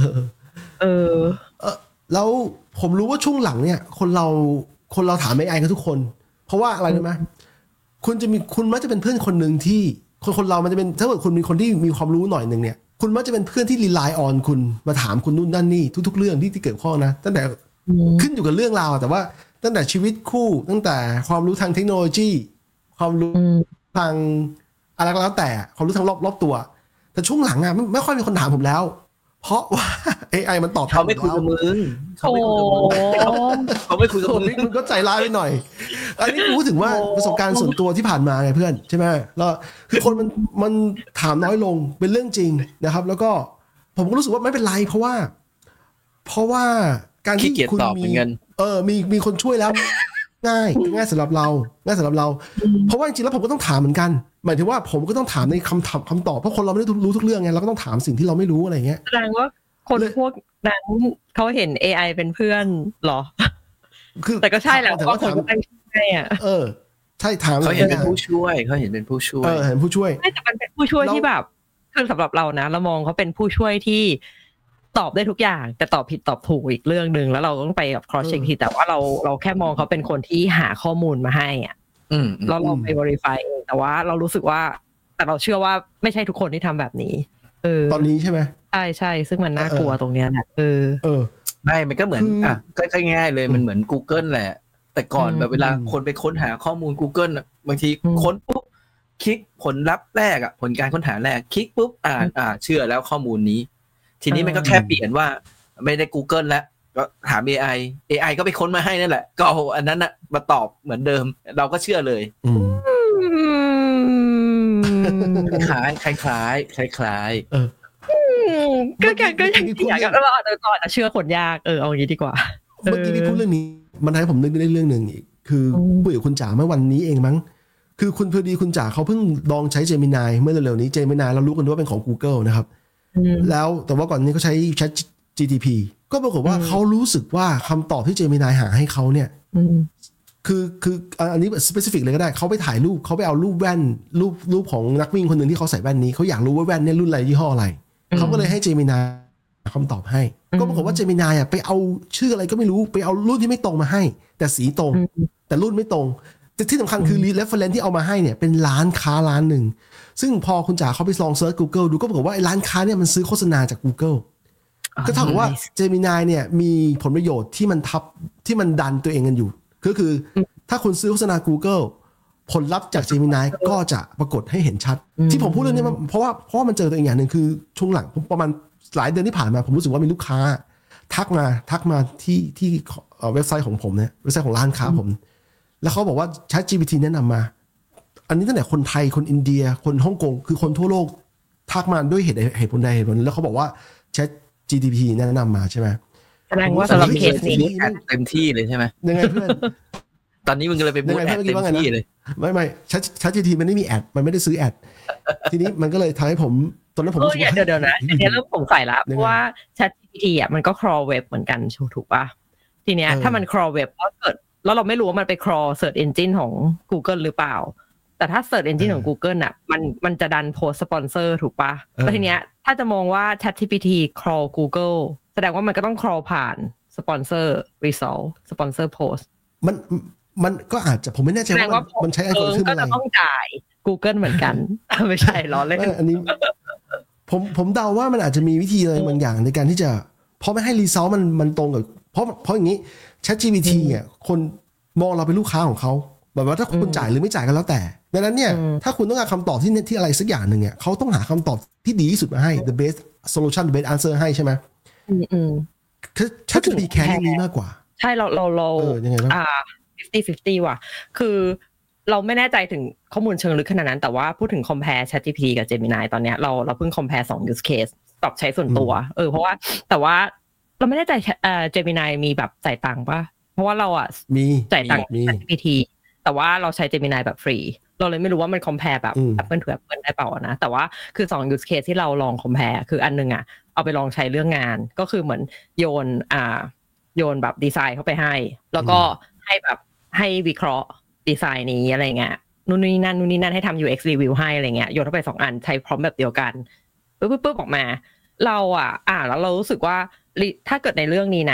แล้วผมรู้ว่าช่วงหลังเนี่ยคนเราถาม AI กันทุกคนเพราะว่าอะไรรู้ไหมคุณมักจะเป็นเพื่อนคนหนึ่งที่คนเรามันจะเป็นถ้าเกิดคุณมีคนที่มีความรู้หน่อยนึงเนี่ยคุณมักจะเป็นเพื่อนที่ rely on คุณมาถามคุณนู่นนั่นนี่ทุกๆเรื่องที่เกิดข้องนะตั้งแต่ขึ้นอยู่กับเรื่องราวแต่ว่าตั้งแต่ชีวิตคู่ตั้งแต่ความรู้ทางเทคโนโลยีความรู้ทางอะไรก็แล้วแต่ความรู้ทางรอบตัวแต่ช่วงหลังอะไม่ค่อยมีคนถามผมแล้วเพราะว่า AI มันตอบเขาไม่คุยกับมึงเขาไม่คุยกับมึงมึงก็ใจร้ายไปหน่อยอันนี้พูดถึงว่าประสบการณ์ส่วนตัวที่ผ่านมาไงเพื่อนใช่ไหมแล้วคือคนมันถามน้อยลงเป็นเรื่องจริงนะครับแล้วก็ผมก็รู้สึกว่าไม่เป็นไรเพราะว่าการที่คุณมีคนช่วยแล้วง่ายสำหรับเราเพราะว่าจริงๆแล้วผมก็ต้องถามเหมือนกันหมายถึงว่าผมก็ต้องถามในคำตอบเพราะคนเราไม่ได้รู้ทุกเรื่องไงเราก็ต้องถามสิ่งที่เราไม่รู้อะไรเงี้ยแสดงว่าคนพวกนั้นเขาเห็น AI เป็นเพื่อนหรอคือแต่ก็ใช่แหละแต่ว่าถามใช่อ่ะใช่ถามเขาเห็นเป็นผู้ช่วยเขาเห็นเป็นผู้ช่วยเห็นผู้ช่วยแต่มันเป็นผู้ช่วยที่แบบคือสำหรับเรานะเรามองเขาเป็นผู้ช่วยที่ตอบได้ทุกอย่างแต่ตอบผิดตอบถูกอีกเรื่องนึงแล้วเราต้องไปแบบ cross check ทีแต่ว่าเราแค่มองเขาเป็นคนที่หาข้อมูลมาให้อ่ะแล้วเราไป verify เองแต่ว่าเรารู้สึกว่าแต่เราเชื่อว่าไม่ใช่ทุกคนที่ทำแบบนี้ตอนนี้ใช่ไหมใช่ซึ่งมันน่ากลัวตรงเนี้ยแหละไม่มันก็เหมือนก็ง่ายๆเลยมันเหมือน Google แหละแต่ก่อนแบบเวลาคนไปค้นหาข้อมูล Google บางทีค้นปุ๊บคลิกผลลัพธ์แรกผลการค้นหาแรกคลิกปุ๊บเชื่อแล้วข้อมูลนี้ทีนี้มันก็แค่เปลี่ยนว่าไม่ได้ Google แล้วก็ถาม AI ก็ไปค้นมาให้นั่นแหละก็เอาอันนั้นน่ะมาตอบเหมือนเดิมเราก็เชื่อเลยคล้ายก็อยากเราอาจจะเชื่อคนยากเอาอย่างนี้ดีกว่าเมื่อกี้พี่พูดเรื่องนี้มันทำให้ผมนึกได้เรื่องนึงอีกคือคุยกับคุณจ๋าเมื่อวันนี้เองมั้งคือคุณพอดีคุณจ๋าเขาเพิ่งลองใช้ Gemini เมื่อเร็วๆนี้ Gemini เรารู้กันว่าเป็นของ Google นะครับแล้วแต่ว่าก่อนนี้เขาใช้ ChatGPT ก็ปรากฏว่าเขารู้สึกว่าคำตอบที่ Gemini หาให้เขาเนี่ยคืออันนี้ specific เลยก็ได้เขาไปถ่ายรูปเขาไปเอารูปแว่นรูปของนักวิ่งคนหนึ่งที่เขาใส่แว่นนี้เขาอยากรู้ว่าแว่นเนี่ยรุ่นอะไรยี่ห้ออะไรเขาก็เลยให้ Gemini คำตอบให้ก็ปรากฏว่า Gemini ไปเอาชื่ออะไรก็ไม่รู้ไปเอารุ่นที่ไม่ตรงมาให้แต่สีตรงแต่รุ่นไม่ตรงแต่ที่สำคัญคือ reference ที่เอามาให้เนี่ยเป็นร้านค้าร้านหนึ่งซึ่งพอคุณจ๋าเขาไปลองเซิร์ช Google ดูก็ปรากฏว่าไอ้ร้านค้าเนี่ยมันซื้อโฆษณาจาก Google ก็เท่ากับว่า Gemini เนี่ยมีผลประโยชน์ที่มันดันตัวเองกันอยู่ก็คือถ้าคุณซื้อโฆษณา Google ผลลัพธ์จาก Gemini ก็จะปรากฏให้เห็นชัดที่ผมพูดเรื่องนี้เพราะว่ามันเจอตัวเองอย่างหนึ่งคือช่วงหลังประมาณหลายเดือนที่ผ่านมาผมรู้สึกว่ามีลูกค้าทักมาที่เว็บไซต์ของผมเนี่ยเว็บไซต์ของร้านค้าผมแล้วเขาบอกว่า ChatGPT แนะนำมาอันนี้ตั้งแต่คนไทยคนอินเดียคนฮ่องกงคือคนทั่วโลกทักมาด้วยเหตุผลใดเหตุผลแล้วเขาบอกว่า ChatGPT แนะนำมาใช่ไหมแสดงว่าสำหรับเคสนี้เต็มที่เลยใช่ไหมยังไงเพื่อนตอนนี้มึงก็เลยไปบูตแอดเต็มที่เลยไม่ChatGPT มันไม่มีแอดมันไม่ได้ซื้อแอดทีนี้มันก็เลยทำให้ผมตอนนั้นผมเดี๋ยวนะอันนี้เริ่มสงสัยละเพราะว่า ChatGPT มันก็ crawl web เหมือนกันถูกป่ะทีเนี้ยถ้ามัน crawl web ก็เกิดแล้วเราไม่รู้ว่ามันไป crawl search engine ของ Google หรือเปล่าแต่ถ้า search engine ของ Google มันจะดัน post sponsor ถูกป่ะแล้วทีเนี้ยถ้าจะมองว่า ChatGPT crawl Google แสดงว่ามันก็ต้อง crawl ผ่าน sponsor result sponsor post มันก็อาจจะผมไม่แน่ใจว่ามันใช้algorithmอะไรก็จะต้องจ่าย Google เหมือนกันไม่ใช่ล้อเล่นอันนี้ผมเดาว่ามันอาจจะมีวิธีอะไรบางอย่างในการที่จะเพราะไม่ให้ result มันตรงกับเพราะอย่างนี้ ChatGPT เนี่ยคนมองเราเป็นลูกค้าของเขาแบบว่าถ้าคุณจ่ายหรือไม่จ่ายก็แล้วแต่ดังนั้นเนี่ยถ้าคุณต้องการคำตอบที่อะไรสักอย่างหนึ่งเนี่ยเขาต้องหาคำตอบที่ดีที่สุดมาให้ the best solution the best answer ให้ใช่ไหมคือ ChatGPT แค่นี้มากกว่าใช่เรายังไงบ้าง 50-50 ว่ะคือเราไม่แน่ใจถึงข้อมูลเชิงลึกขนาดนั้นแต่ว่าพูดถึง compare ChatGPT กับ Gemini ตอนเนี้ยเราเพิ่ง compare 2 use case ตอบใช้ส่วนตัวเพราะว่าแต่ว่าเราไม่แน่ใจGemini มีแบบจ่ายตังค์ป่ะเพราะว่าเรามีจ่ายตังค์ ChatGPT แต่ว่าเราใช้ Gemini แบบฟรีเราเลยไม่รู้ว่ามัน compare แบบ Apple to Apple ได้เปล่านะแต่ว่าคือ2 use case ที่เราลอง compare คืออันนึงเอาไปลองใช้เรื่องงานก็คือเหมือนโยนแบบดีไซน์เข้าไปให้แล้วก็ให้วิเคราะห์ดีไซน์นี้อะไรเงี้ยนู่นนี่นั่นให้ทำ UX review ให้อะไรเงี้ยโยนเข้าไป2 อันใช้พร้อมแบบเดียวกันปึ๊บออกมาเราแล้วเรารู้สึกว่าถ้าเกิดในเรื่องนี้นะ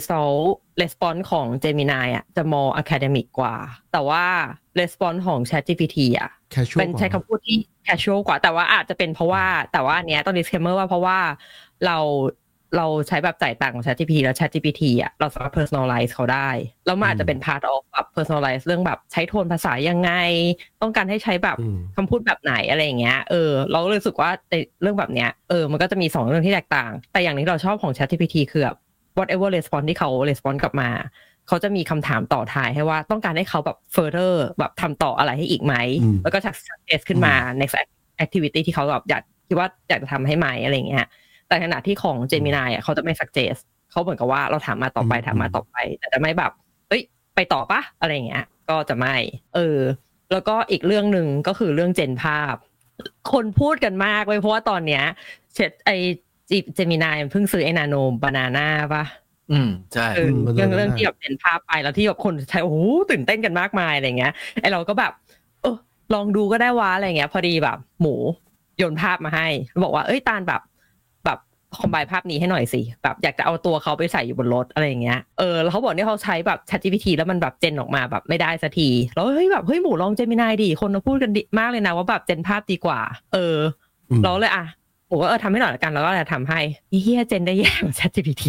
response ของ Gemini จะ more academic กว่าแต่ว่า response ของ ChatGPT เป็นใช้คำพูดที่ casual กว่าแต่ว่าอาจจะเป็นเพราะว่าแต่ว่าอันเนี้ยต้อง disclaimer ว่าเพราะว่าเราใช้แบบจ่ายตังค์ของ ChatGPT แล้ว ChatGPT เราสามารถ personalize เขาได้แล้วมันอาจจะเป็น part of แบบ personalize เรื่องแบบใช้โทนภาษายังไงต้องการให้ใช้แบบคำพูดแบบไหนอะไรอย่างเงี้ยเราก็รู้สึกว่าในเรื่องแบบเนี้ยมันก็จะมี2เรื่องที่แตกต่างแต่อย่างที่เราชอบของ ChatGPT คือแบบ whatever response ที่เขา response กลับมาเขาจะมีคำถามต่อท้ายให้ว่าต้องการให้เขาแบบ further แบบทำต่ออะไรให้อีกไหมแล้วก็จะ suggest ขึ้นมา next activity ที่เขาแบบคิดว่าอยากจะทำให้ไหมอะไรอย่างเงี้ยแต่ขณะที่ของ Gemini เขาจะไม่ suggest เขาเหมือนกับว่าเราถามมาต่อไปแต่จะไม่แบบไปต่อปะอะไรอย่างเงี้ยก็จะไม่แล้วก็อีกเรื่องนึงก็คือเรื่องเจนภาพคนพูดกันมากเลยเพราะว่าตอนเนี้ยGemini เพิ่งซื้อไอ้ Nano Banana ปะใช่เรื่องที่แบบเป็นภาพไปแล้วที่แบบคนใช้โอ้โหตื่นเต้นกันมากมายอะไรเงี้ยไอเราก็แบบลองดูก็ได้วะอะไรเงี้ยพอดีแบบหมูโยนภาพมาให้บอกว่าตาลแบบคอมไบน์ภาพนี้ให้หน่อยสิแบบอยากจะเอาตัวเขาไปใส่อยู่บนรถอะไรอย่างเงี้ยแล้วเขาบอกเนี่ยเขาใช้แบบ ChatGPT แล้วมันแบบเจนออกมาแบบไม่ได้สักทีแล้วแบบหมูลอง Gemini ดิคนมาพูดกันดีมากเลยนะว่าแบบเจนภาพดีกว่าเราเลยหมูก็ทำให้หน่อยละกันแล้วก็ทำให้เฮียเจนได้แย่กว่า ChatGPT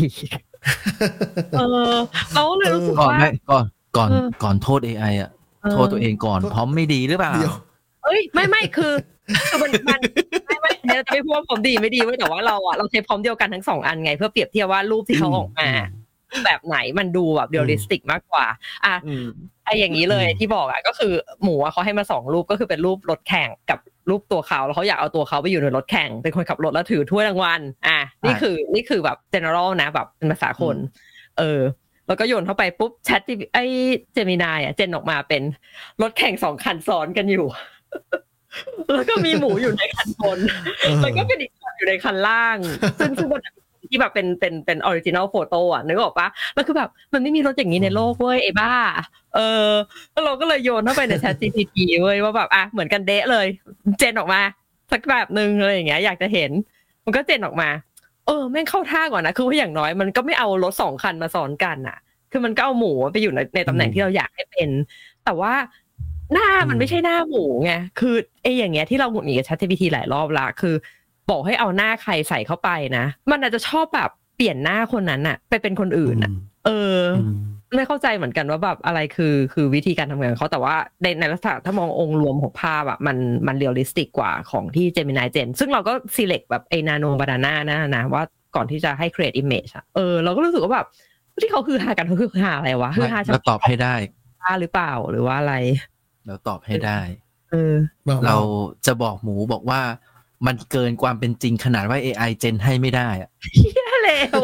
เราเลยรู้สึกว่าก่อนโทษ AI อ่ะโทษตัวเองก่อนพร้อมไม่ดีหรือเปล่าไม่คือมันไม่เนี่ยจะไม่พูดว่าผมดีไม่ดีแต่ว่าเราใช้พร้อมเดียวกันทั้ง2อันไงเพื่อเปรียบเทียบว่ารูปที่เขาออกมาแบบไหนมันดูแบบเรียลลิสติกมากกว่าอย่างนี้เลยที่บอกก็คือหมูเขาให้มา2รูปก็คือเป็นรูปรถแข่งกับรูปตัวเขาแล้วเขาอยากเอาตัวเขาไปอยู่ในรถแข่งเป็นคนขับรถแล้วถือถ้วยรางวัลนี่คือแบบ general นะแบบเป็นภาษาคนแล้วก็โยนเข้าไปปุ๊บแชทเจมินายเจนออกมาเป็นรถแข่ง2คันซ้อนกันอยู่แล้วก็มีหมูอยู่ในคันบนแล้วก็เป็นอีกคันอยู่ในคันล่างซึ่งที่แบบเป็นออริจินัลโฟโต้นึกออกปะแล้วคือแบบมันไม่มีรถอย่างนี้ในโลกเว้ยไอ้บ้าแล้วเราก็เลยโยนเข้าไปใน ChatGPT เว้ยว่าแบบเหมือนกันเดะเลยเจนออกมาสักแบบนึงอะไรอย่างเงี้ยอยากจะเห็นมันก็เจนออกมาแม่งเข้าท่าก่อนนะคือว่าอย่างน้อยมันก็ไม่เอารถ2คันมาซ้อนกันน่ะคือมันก็เอาหมูไปอยู่ในตำแหน่งที่เราอยากให้เป็นแต่ว่าหน้ามันไม่ใช่หน้าหมูไงคืออย่างเงี้ยที่เราหงุดหงิดกับ ChatGPT หลายรอบละคือบอกให้เอาหน้าใครใส่เข้าไปนะมันอาจจะชอบแบบเปลี่ยนหน้าคนนั้นน่ะไปเป็นคนอื่นน่ะไม่เข้าใจเหมือนกันว่าแบบอะไรคือวิธีการทำงานของเขาแต่ว่าในลักษณะถ้ามององค์รวมของภาพอ่ะมันเรียลลิสติกกว่าของที่ Gemini Gen ซึ่งเราก็ select แบบNano Banana นะว่าก่อนที่จะให้ create image เราก็รู้สึกว่าแบบที่เขาคือหากันคือหาอะไรวะคือหาเราตอบให้ได้หรือเปล่าหรือว่าอะไรเราตอบให้ได้เราจะบอกหมูบอกว่ามันเกินความเป็นจริงขนาดว่า AI เจนให้ไม่ได้อะเหี้ยเลว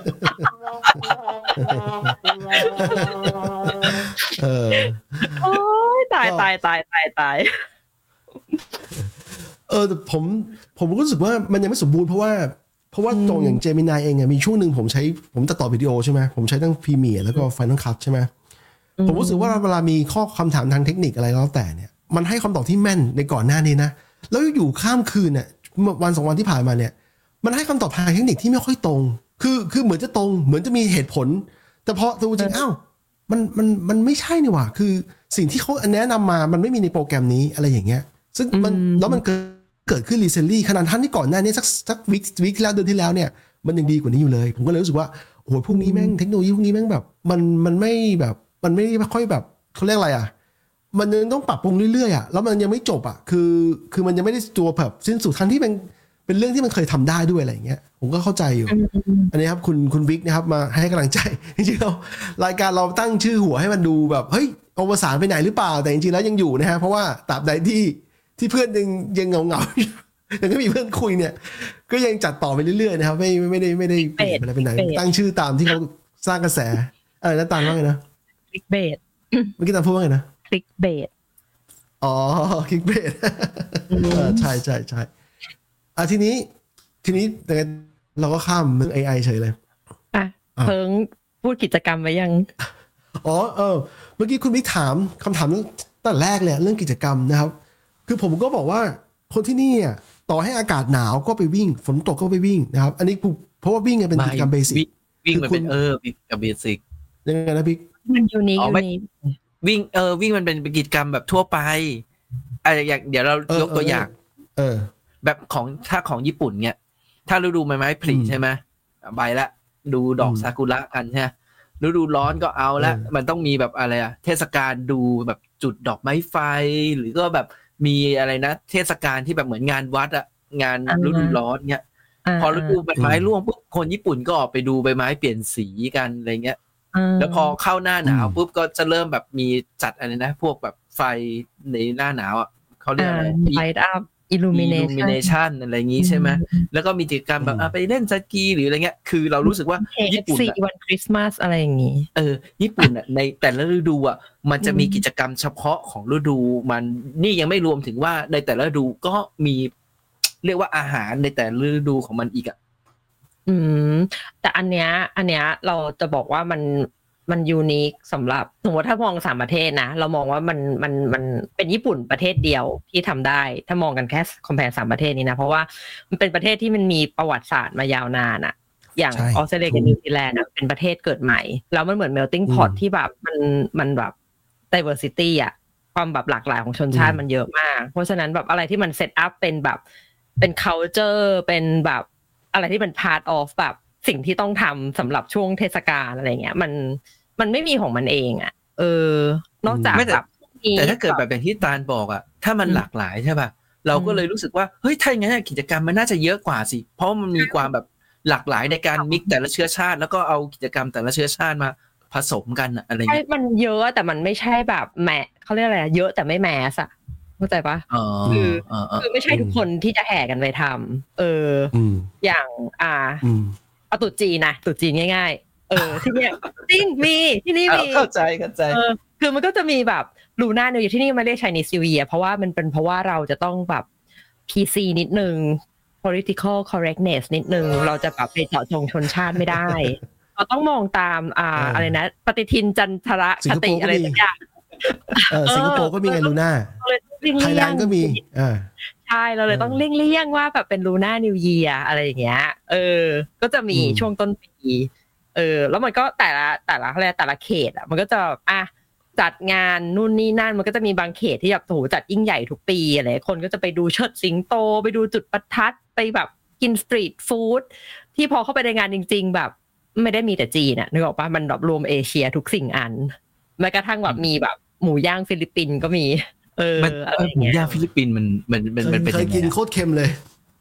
โอ้ยตายแต่ผมรู้สึกว่ามันยังไม่สมบูรณ์เพราะว่าตรงอย่าง Gemini เองมีช่วงนึงผมตัดต่อวิดีโอใช่ไหมผมใช้ทั้ง Premiere แล้วก็ Final Cut ใช่ไหมผมรู้สึกว่าเวลามีข้อคำถามทางเทคนิคอะไรแล้วแต่เนี่ยมันให้คำตอบที่แม่นในก่อนหน้านี้นะแล้วอยู่ข้ามคืนเนี่ยวัน2วันที่ผ่านมาเนี่ยมันให้คำตอบทางเทคนิคที่ไม่ค่อยตรงคือเหมือนจะตรงเหมือนจะมีเหตุผลแต่พอตัวจริงมันไม่ใช่นี่หว่าคือสิ่งที่เขาแนะนำมามันไม่มีในโปรแกรมนี้อะไรอย่างเงี้ยซึ่งแล้วมันเกิดขึ้นรีเซนลี่ขนาดท่านที่ก่อนหน้านี้สักวีคที่แล้วเดือนที่แล้วเนี่ยมันยังดีกว่านี้อยู่เลยผมก็เลยรู้สึกว่าโอ้โหพวกนี้แม่งเทคโนโลยีพวกนี้แม่งแบบมันไม่แบบมันไม่ค่อยแบบเขาเรียกอะไรมันยังต้องปรับปรุงเรื่อยๆแล้วมันยังไม่จบคือมันยังไม่ได้ตัวแบบสิ้นสุดทั้งที่เป็นเรื่องที่มันเคยทำได้ด้วยอะไรอย่างเงี้ยผมก็เข้าใจอยู่อันนี้ครับคุณวิกนะครับมาให้กำลังใจจริงๆเรารายการเราตั้งชื่อหัวให้มันดูแบบเฮ้ยอวสานไปไหนหรือเปล่าแต่จริงๆแล้วยังอยู่นะฮะเพราะว่าตราบใดที่เพื่อนยังเหงายังก็มีเพื่อนคุยเนี่ยก็ยังจัดต่อไปเรื่อยๆนะครับไม่ได้เปลี่ยนอะไรไปไหนตั้งชื่อตามที่เขาสร้างกระแสอะไรนะตาลว่าไงนะคลิกเบสเมื่อกี้ตาลพูดว่าไงนะคลิกเบสคลิกเบสใช่ทีนี้เราก็ข้ามเรื่อง AI เฉยเลยเพิ่งพูดกิจกรรมไว้ยังเมื่อกี้คุณบิ๊กถามคำถามตั้งแต่แรกเลยเรื่องกิจกรรมนะครับคือผมก็บอกว่าคนที่นี่ต่อให้อากาศหนาวก็ไปวิ่งฝนตกก็ไปวิ่งนะครับอันนี้เพราะว่าวิ่งเป็นกิจกรรมเบสิกวิ่งมันเป็นกับเบสิกยังไงนะบิ๊กมันยูนิควิ่งมันเป็นกิจกรรมแบบทั่วไปอย่างเดี๋ยวเรายกตัวอย่างแบบถ้าของญี่ปุ่นเนี่ยถ้าฤดูใบไม้ผลิใช่ไหมใบละดูดอกซากุระกันใช่ไหมฤดูร้อนก็เอาละมันต้องมีแบบอะไรเทศกาลดูแบบจุดดอกไม้ไฟหรือก็แบบมีอะไรนะเทศกาลที่แบบเหมือนงานวัดงานฤดูร้อนเนี่ยพอฤดูใบไม้ร่วงปุ๊บคนญี่ปุ่นก็ออกไปดูใบไม้เปลี่ยนสีกันอะไรเงี้ยแล้วพอเข้าหน้าหนาวปุ๊บก็จะเริ่มแบบมีจัดอะไรนะพวกแบบไฟในหน้าหนาวเขาเรียกอะไร light up illumination อะไรอย่างงี้ใช่ไหมแล้วก็มีกิจกรรมแบบไปเล่นสกีหรืออะไรเงี้ยคือเรารู้สึกว่าญี่ปุ่นวันคริสต์มาสอะไรอย่างงี้ญี่ปุ่นในแต่ละฤดูมันจะมีกิจกรรมเฉพาะของฤดูมันนี่ยังไม่รวมถึงว่าในแต่ละฤดูก็มีเรียกว่าอาหารในแต่ละฤดูของมันอีกแต่อันเนี้ยเราจะบอกว่ามันยูนิคสำหรับสมมติถ้ามอง3ประเทศนะเรามองว่ามันเป็นญี่ปุ่นประเทศเดียวที่ทำได้ถ้ามองกันแค่คอมแพร์3ประเทศนี้นะเพราะว่ามันเป็นประเทศที่มันมีประวัติศาสตร์มายาวนานอะอย่างออสเตรเลียกับนิวซีแลนด์เป็นประเทศเกิดใหม่แล้วมันเหมือน melting pot ที่แบบมันแบบ diversity อะความแบบหลากหลายของชนชาติมันเยอะมากเพราะฉะนั้นแบบอะไรที่มัน set up เป็นแบบเป็น culture เป็นแบบอะไรที่เป็น part of แบบสิ่งที่ต้องทำสำหรับช่วงเทศกาลอะไรเงี้ยมันไม่มีของมันเองอ่ะนอกจากแบบแต่ถ้าเกิดแบบอย่างที่ตาลบอกอ่ะถ้ามันหลากหลายใช่ป่ะเราก็เลยรู้สึกว่าเฮ้ยถ้าอย่างนั้นกิจกรรมมันน่าจะเยอะกว่าสิเพราะมันมีความแบบหลากหลายในการมิกแต่ละเชื้อชาติแล้วก็เอากิจกรรมแต่ละเชื้อชาติมาผสมกันอะไรเงี้ยมันเยอะแต่มันไม่ใช่แบบแมสเขาเรียกอะไรเยอะแต่ไม่แมสอะเข้าใจปะคือไม่ใช่ทุกคนที่จะแห่กันไปทำอย่างเอาตุ๊จีนนะตุ๊จีนง่ายๆที่เนี่ยจริงมีที่นี่มีเข้าใจคือมันก็จะมีแบบลูน่านิวเยียร์ที่นี่ไม่ได้ Chinese New Year เพราะว่ามันเป็นเพราะว่าเราจะต้องแบบ PC นิดนึง political correctness นิดนึงเราจะแบบไปเจาะจงชนชาติไม่ได้เราต้องมองตามอะไรนะปฏิทินจันทรคติอะไรสักอย่างสิงคโปร์ก็มีไงลูน่าไทยแลนด์ก็มีใช่เราเลยต้องเลี่ยงว่าแบบเป็นลูน่านิวเยียร์อะไรอย่างเงี้ยก็จะมีช่วงต้นปีแล้วมันก็แต่ละเขตอ่ะมันก็จะจัดงานนู่นนี่นั่นมันก็จะมีบางเขตที่แบบโอ้โหจัดยิ่งใหญ่ทุกปีอะไรคนก็จะไปดูเชิดสิงโตไปดูจุดประทัดไปแบบกินสตรีทฟู้ดที่พอเข้าไปในงานจริงๆแบบไม่ได้มีแต่จีนน่ะนึกออกป่ะมันแบบรวมเอเชียทุกสิ่งอันแม้กระทั่งแบบมีแบบหมูย่างฟิลิปปินส์ก็มีหมูย่างฟิลิปปินส์มันเป็นเคยกินโคตรเค็มเลย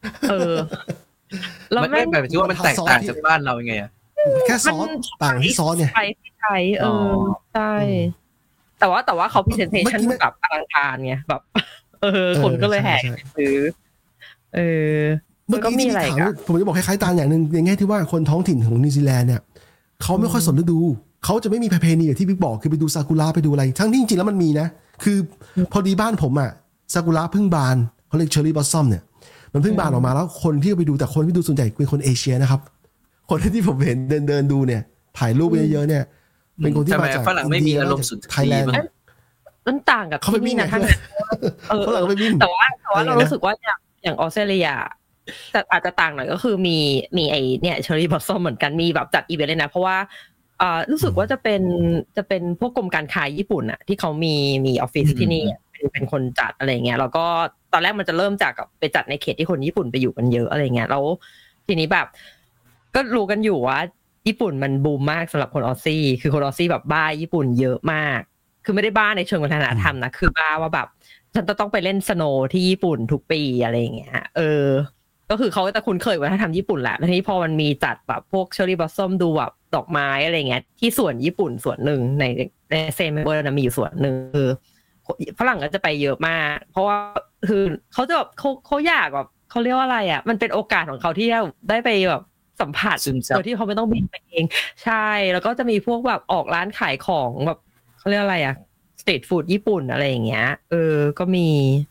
แล้วไม่แบบที่ว่ามันแตกต่างจากบ้านเรายังไงอะแค่ซอสต่างที่ซอสเนี่ยใช่ใช่แต่ว่าเขา presentation แบบอลังการไงแบบคนก็เลยแห่ซื้อเมื่อกี้ที่ถามผมจะบอกคล้ายๆตาอย่างนึงในแง่ที่ว่าคนท้องถิ่นของนิวซีแลนด์เนี่ยเขาไม่ค่อยสนฤดูเขาจะไม่มีประเพณีอย่างที่บิ๊กบอกคือไปดูซากุระไปดูอะไรทั้งที่จริงๆแล้วมันมีนะคือพอดีบ้านผมอ่ะซากุระเพิ่งบานเขาเรียกเชอร์รี่บลอสซัมเนี่ยมันเพิ่งบานออกมาแล้วคนที่ไปดูแต่คนที่ดูส่วนใหญ่เป็นคนเอเชียนะครับคนที่ผมเห็นเดินดูเนี่ยถ่ายรูปเยอะๆเนี่ยเป็นคนที่มาจากฝรั่งไม่มีอารมณ์สุดไทยแลนด์มันต่างกับที่นี่นะฝรั่งไปวิ่งแต่ว่าเรารู้สึกว่าอย่างออสเตรเลียแต่อาจจะต่างหน่อยก็คือมีไอเนี่ยเชอร์รี่บลอสซัมเหมือนกันมีแบบจัดอีเวนต์เลยนะเพราะว่ารู้สึกว่าจะเป็นพวกกรมการค้าญี่ปุ่นอะที่เขามีออฟฟิศที่นี่เป็นคนจัดอะไรเงี้ยแล้วก็ตอนแรกมันจะเริ่มจากไปจัดในเขตที่คนญี่ปุ่นไปอยู่กันเยอะอะไรเงี้ยแล้วทีนี้แบบก็รู้กันอยู่ว่าญี่ปุ่นมันบูมมากสำหรับคนออสซี่คือคนออสซี่แบบบ้าญี่ปุ่นเยอะมากคือไม่ได้บ้าในเชิงวัฒนธรรมนะคือบ้าว่าแบบฉันต้องไปเล่นสโนว์ที่ญี่ปุ่นทุกปีอะไรเงี้ยก็คือเขาจะคุ้นเคยวัฒนธรรมญี่ปุ่นแหละแล้วทีนี้พอมันมีจัดแบบพวกเชอร์รี่บลอสซัมดูแบบดอกไม้อะไรเงี้ยที่ส่วนญี่ปุ่นส่วนหนึ่งในเซมเบอร์นะมีอยู่ส่วนหนึ่งฝรั่งก็จะไปเยอะมากเพราะว่าคือเขาจะแบบเขาอยากแบบเขาเรียกว่าอะไรอ่ะมันเป็นโอกาสของเขาที่ได้ไปแบบสัมผัสโดยที่เขาไม่ต้องบินไปเองใช่แล้วก็จะมีพวกแบบออกร้านขายของแบบเขาเรียกอะไรอ่ะสตรีทฟู้ดญี่ปุ่นอะไรอย่างเงี้ยก็มี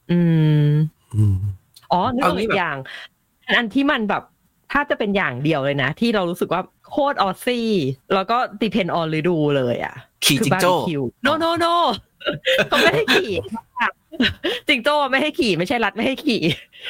นึกออกอีกอย่างอันที่มันแบบถ้าจะเป็นอย่างเดียวเลยนะที่เรารู้สึกว่าโคตรออสซี่แล้วก็ depend on ฤดูเลยอ่ะขี่จิงโจ้ no เขาไม่ให้ขี่จิงโจ้ไม่ให้ขี่ไม่ใช่รัฐไม่ให้ขี่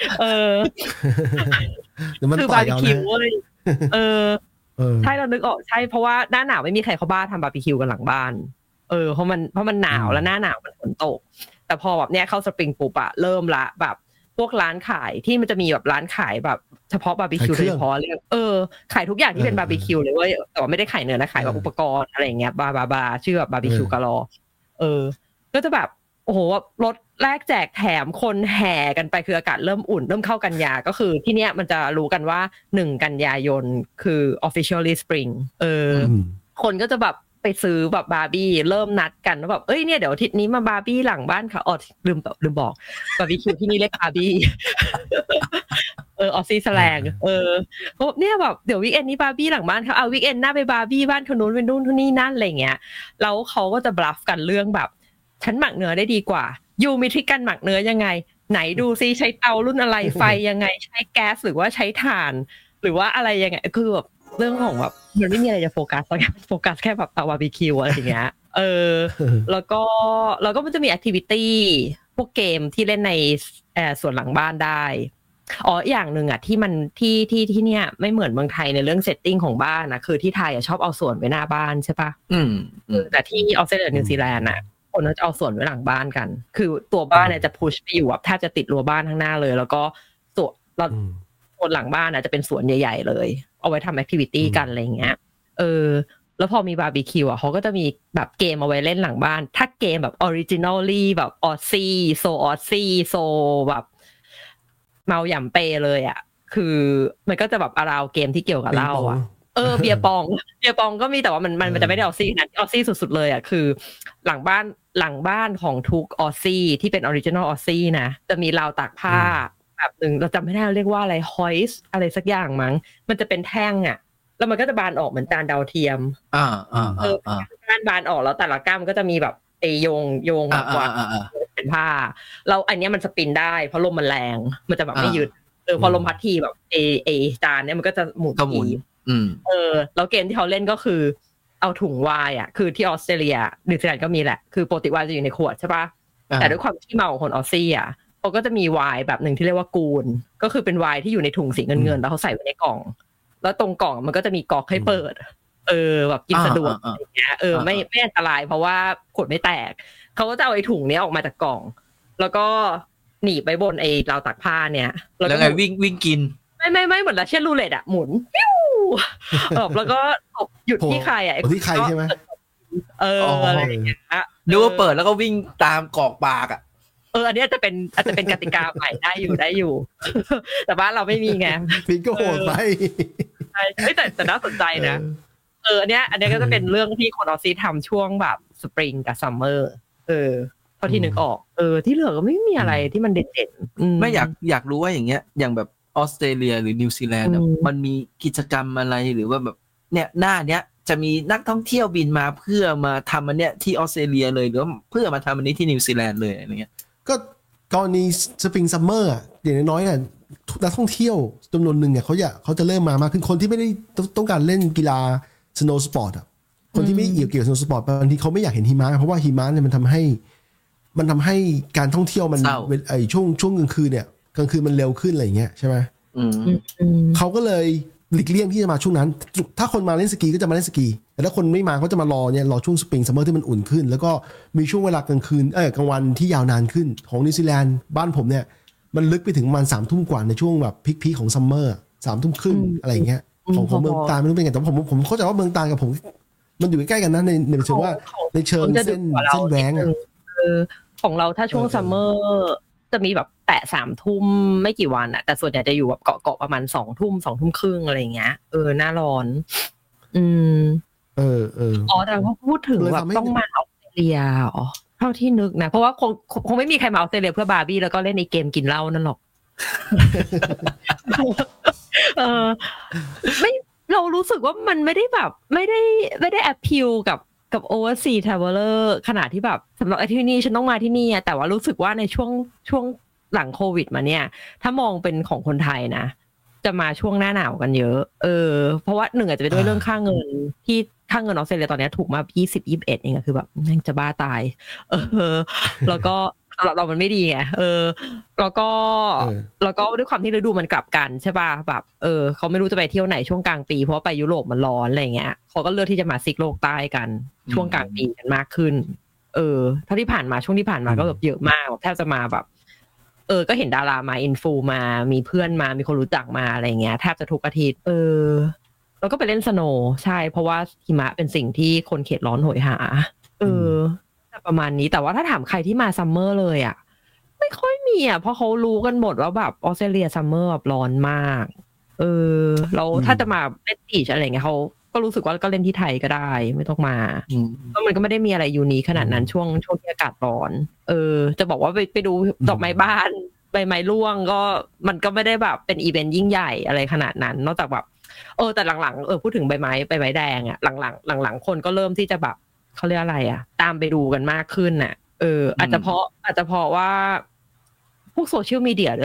คือบาร์บีคิวเลยใช่เรานึกออกใช่เพราะว่าหน้าหนาวไม่มีใครเขาบ้าทำบาร์บีคิวกันหลังบ้านเพราะมันหนาวแล้วหน้าหนาวมันฝนตกแต่พอแบบเนี้ยเข้าสปริงปุ๊บอะเริ่มละแบบพวกร้านขายที่มันจะมีแบบร้านขายแบบเฉพาะบาร์บีคิวโดยเฉพาะเลยขายทุกอย่างที่เป็นบาร์บีคิวเลยเว้ยแต่ว่าไม่ได้ขายเนื้อนะขายแบบอุปกรณ์อะไรอย่างเงี้ยบาชื่อแบบบาร์บีคิวกะลอก็จะแบบโอ้โหรถแรกแจกแถมคนแห่กันไปคืออากาศเริ่มอุ่นเริ่มเข้ากันยาก็คือที่เนี้ยมันจะรู้กันว่า1กันยายนคือ officially spring คนก็จะแบบไปซื้อแบบบาร์บี้เริ่มนัดกันว่าแบบเนี่ยเดี๋ยวอาทิตย์นี้มาบาร์บี้หลังบ้านค่ะลืมบอกบาร์บีคิวที่นี่เรียกบาร์บี้ออสซี่แสลงเนี่ยแบบเดี๋ยววีคเอนด์นี้บาร์บี้หลังบ้านเขาเอาวีคเอนด์หน้าไปบาร์บี้บ้านคนนู้นเป็นนู่นนี่นั่นอะไรเงี้ยแล้วเขาก็จะบลัฟกันเรื่องแบบฉันหมักเนื้อได้ดีกว่ายูมีทริคการหมักเนื้อยังไงไหนดูซิใช้เตารุ่นอะไรไฟยังไงใช้แก๊สหรือว่าใช้ถ่านหรือว่าอะไรยังไงคือแบบเรื่องของแบบมันไม่มีอะไรจะโฟกัสโฟกัสแค่แบบบาร์บีคิวอะไรอย่างเงี้ยแล้วก็มันจะมีแอคทิวิตี้พวกเกมที่เล่นในส่วนหลังบ้านได้อย่างหนึ่งอ่ะที่มันที่เนี่ยไม่เหมือนเมืองไทยในเรื่องเซตติ้งของบ้านนะคือที่ไทยชอบเอาสวนไว้หน้าบ้านใช่ปะแต่ที่ออสเตรเลียนิวซีแลนด์อ่ะคนจะเอาสวนไว้หลังบ้านกันคือตัวบ้านเนี่ยจะพุชไปอยู่แบบแทบจะติดรั้วบ้านข้างหน้าเลยแล้วก็ส่วนหลังบ้านน่ะจะเป็นสวนใหญ่ๆเลยเอาไว้ทำแอคทิวิตี้กันอะไรเงี้ยแล้วพอมีบาร์บีคิวอ่ะเขาก็จะมีแบบเกมเอาไว้เล่นหลังบ้านถ้าเกมแบบออริจินอลลี่แบบออซซี่โซแบบเมาหย่ำเปเลยอ่ะคือมันก็จะแบบอาราวเกมที่เกี่ยวกับเหล้าอ่ะเบียร์ปองก็มีแต่ว่ามันจะไม่ได้ออซซี่นะออซซี่สุดๆเลยอ่ะคือหลังบ้านของทุกออซซี่ที่เป็นออริจินอลออซซี่นะจะมีราวตากผ้าแบบหนึ่งเราจำไม่ได้เรียกว่าอะไรฮอยส์อะไรสักอย่างมั้งมันจะเป็นแท่งอ่ะแล้วมันก็จะบานออกเหมือนจานดาวเทียมก้านบานออกแล้วแต่ละก้านมันก็จะมีแบบโยงแบบว่าเป็นผ้าเราอันนี้มันสปินได้เพราะลมมันแรงมันจะแบบไม่ยึดพอลมพัดทีแบบจานเนี้ยมันก็จะหมุนแล้วเกมที่เขาเล่นก็คือเอาถุงไวน์อ่ะคือที่ออสเตรเลียนิวซีแลนด์ก็มีแหละคือปกติไวน์จะอยู่ในขวดใช่ปะแต่ด้วยความที่เมาของคนออสซี่อ่ะเขาก็จะมีไวน์แบบหนึ่งที่เรียกว่ากูนก็คือเป็นไวน์ที่อยู่ในถุงสีเงินแล้วเขาใส่ไว้ในกล่องแล้วตรงกล่องมันก็จะมีก๊อกให้เปิดแบบกินสะดวกอะไรเงี้ยไม่อันตรายเพราะว่าขวดไม่แตกเขาก็จะเอาไอ้ถุงเนี้ยออกมาจากกล่องแล้วก็หนีบไปบนไอ้ราวตากผ้าเนี่ยแล้วไงวิ่งกินไม่เหมือนรัสเซียนรูเล็ตอ่ะหมุนปิ้วแล้วก็หยุดที่ใครอ่ะที่ใครใช่ไหมอะไรอย่างเงี้ยนึกว่าเปิดแล้วก็วิ่งตามกรอกปากอ่ะอันนี้อาจจะเป็นกติกาใหม่ได้อยู่แต่บ้านเราไม่มีไงฟิกก็โหดไปใช่แต่น่าสนใจนะอันเนี้ยก็จะเป็นเรื่องที่คนออสซี่ทำช่วงแบบสปริงกับซัมเมอร์พอที่นึกออกที่เหลือก็ไม่มีอะไรที่มันเด่นๆไม่อยากรู้ว่าอย่างเงี้ยอย่างแบบออสเตรเลียหรือนิวซีแลนด์มันมีกิจกรรมอะไรหรือว่าแบบเนี่ยหน้าเนี้ยจะมีนักท่องเที่ยวบินมาเพื่อมาทำอันเนี้ยที่ออสเตรเลียเลยหรือว่าเพื่อมาทำอันนี้ที่นิวซีแลนด์เลยอะไรเงี้ยก็กรณีสปริงซัมเมอร์อย่างน้อยนักท่องเที่ยวจำนวนหนึ่งเขาจะเริ่มมามากขึ้นคนที่ไม่ได้ต้องการเล่นกีฬาสโนว์สปอร์ตคนที่ไม่เกี่ยวกับสโนว์สปอร์ตบางทีเขาไม่อยากเห็นหิมะเพราะว่าหิมะเนี่ยมันทำให้การท่องเที่ยวมันช่วงกลางคืนเนี่ยกลางคืนมันเร็วขึ้นอะไรอย่างเงี้ยใช่ไหมเขาก็เลยหลีกเลี่ยงที่จะมาช่วงนั้นถ้าคนมาเล่นสกีก็จะมาเล่นสกีแต่ถ้าคนไม่มาเขาจะมารอช่วงสปริงซัมเมอร์ที่มันอุ่นขึ้นแล้วก็มีช่วงเวลากลางคืนกลางวันที่ยาวนานขึ้นของนิวซีแลนด์บ้านผมเนี่ยมันลึกไปถึงประมาณ 3 ทุ่มกว่าในช่วงแบบพีคของซัมเมอร์ 3 ทุ่มครึ่งอะไรอย่างเงี้ยของเมืองตาลไม่รู้เป็นไงแต่ผมเข้าใจว่าเมืองตาลกับผมมันอยู่ใกล้กันนะในเชิงว่าในเชิงเส้นแหวงของเราถ้าช่วงซัมเมอร์จะมีแบบแตะ3 ทุ่มไม่กี่วันแต่ส่วนใหญ่จะอยู่แบบเกาะประมาณ2 ทุ่ม2 ทุ่มครึ่งอะไรอย่างเงี้ยหน้าร้อนแต่พอพูดถึงแบบต้องมาออสเตรเลียเท่าที่นึกนะเพราะว่าคงไม่มีใครมาออสเตรเลียเพื่อบาร์บี้แล้วก็เล่นในเกมกินเหล้านั่นหรอกไม่เรารู้สึกว่ามันไม่ได้แบบไม่ได้แอพพิลกับโอเวอร์ซีทราเวลเลอร์ขนาดที่แบบสำหรับที่นี่ฉันต้องมาที่นี่แต่ว่ารู้สึกว่าในช่วงหลังโควิดมาเนี่ยถ้ามองเป็นของคนไทยนะจะมาช่วงหน้าหนาวกันเยอะเพราะว่าหนึ่งอาจจะเป็นด้วยเรื่องค่าเงินที่ค่าเงินออสเตรเลียตอนนี้ถูกมา20-21เองคือแบบแม่งจะบ้าตายแล้วก็เรามันไม่ดีไงแล้วก็ด้วยความที่ฤดูมันกลับกันใช่ป่ะแบบเขาไม่รู้จะไปเที่ยวไหนช่วงกลางปีเพราะว่าไปยุโรปมันร้อนอะไรเงี้ยเขาก็เลือกที่จะมาซีกโลกใต้กันช่วงกลางปีกันมากขึ้นถ้าที่ผ่านมาช่วงที่ผ่านมาก็แบบเยอะมากแทบจะมาแบบก็เห็นดารามาอินฟูมามีเพื่อนมามีคนรู้จักมาอะไรเงี้ยแทบจะทุกอาทิตย์แล้วก็ไปเล่นสโนว์ใช่เพราะว่าหิมะเป็นสิ่งที่คนเขตร้อนโหยหาประมาณนี้แต่ว่าถ้าถามใครที่มาซัมเมอร์เลยไม่ค่อยมีเพราะเขารู้กันหมดว่าแบบออสเตรเลียซัมเมอร์แบบร้อนมากแล้วถ้าจะมาเล่นบีชอะไรเงี้ยเขาก็รู้สึกว่าก็เล่นที่ไทยก็ได้ไม่ต้องมาเพราะมันก็ไม่ได้มีอะไรยูนิคขนาดนั้นช่วงที่อากาศร้อนจะบอกว่าไปดูดอกไม้บ้านใบไม้ร่วงก็มันก็ไม่ได้แบบเป็นอีเวนต์ยิ่งใหญ่อะไรขนาดนั้นนอกจากแบบแต่หลังๆพูดถึงใบไม้แดงหลังคนก็เริ่มที่จะแบบเขาเรียกอะไรตามไปดูกันมากขึ้นอาจจะเพราะว่าพวกโซเชียลมีเดียด้วยแหละ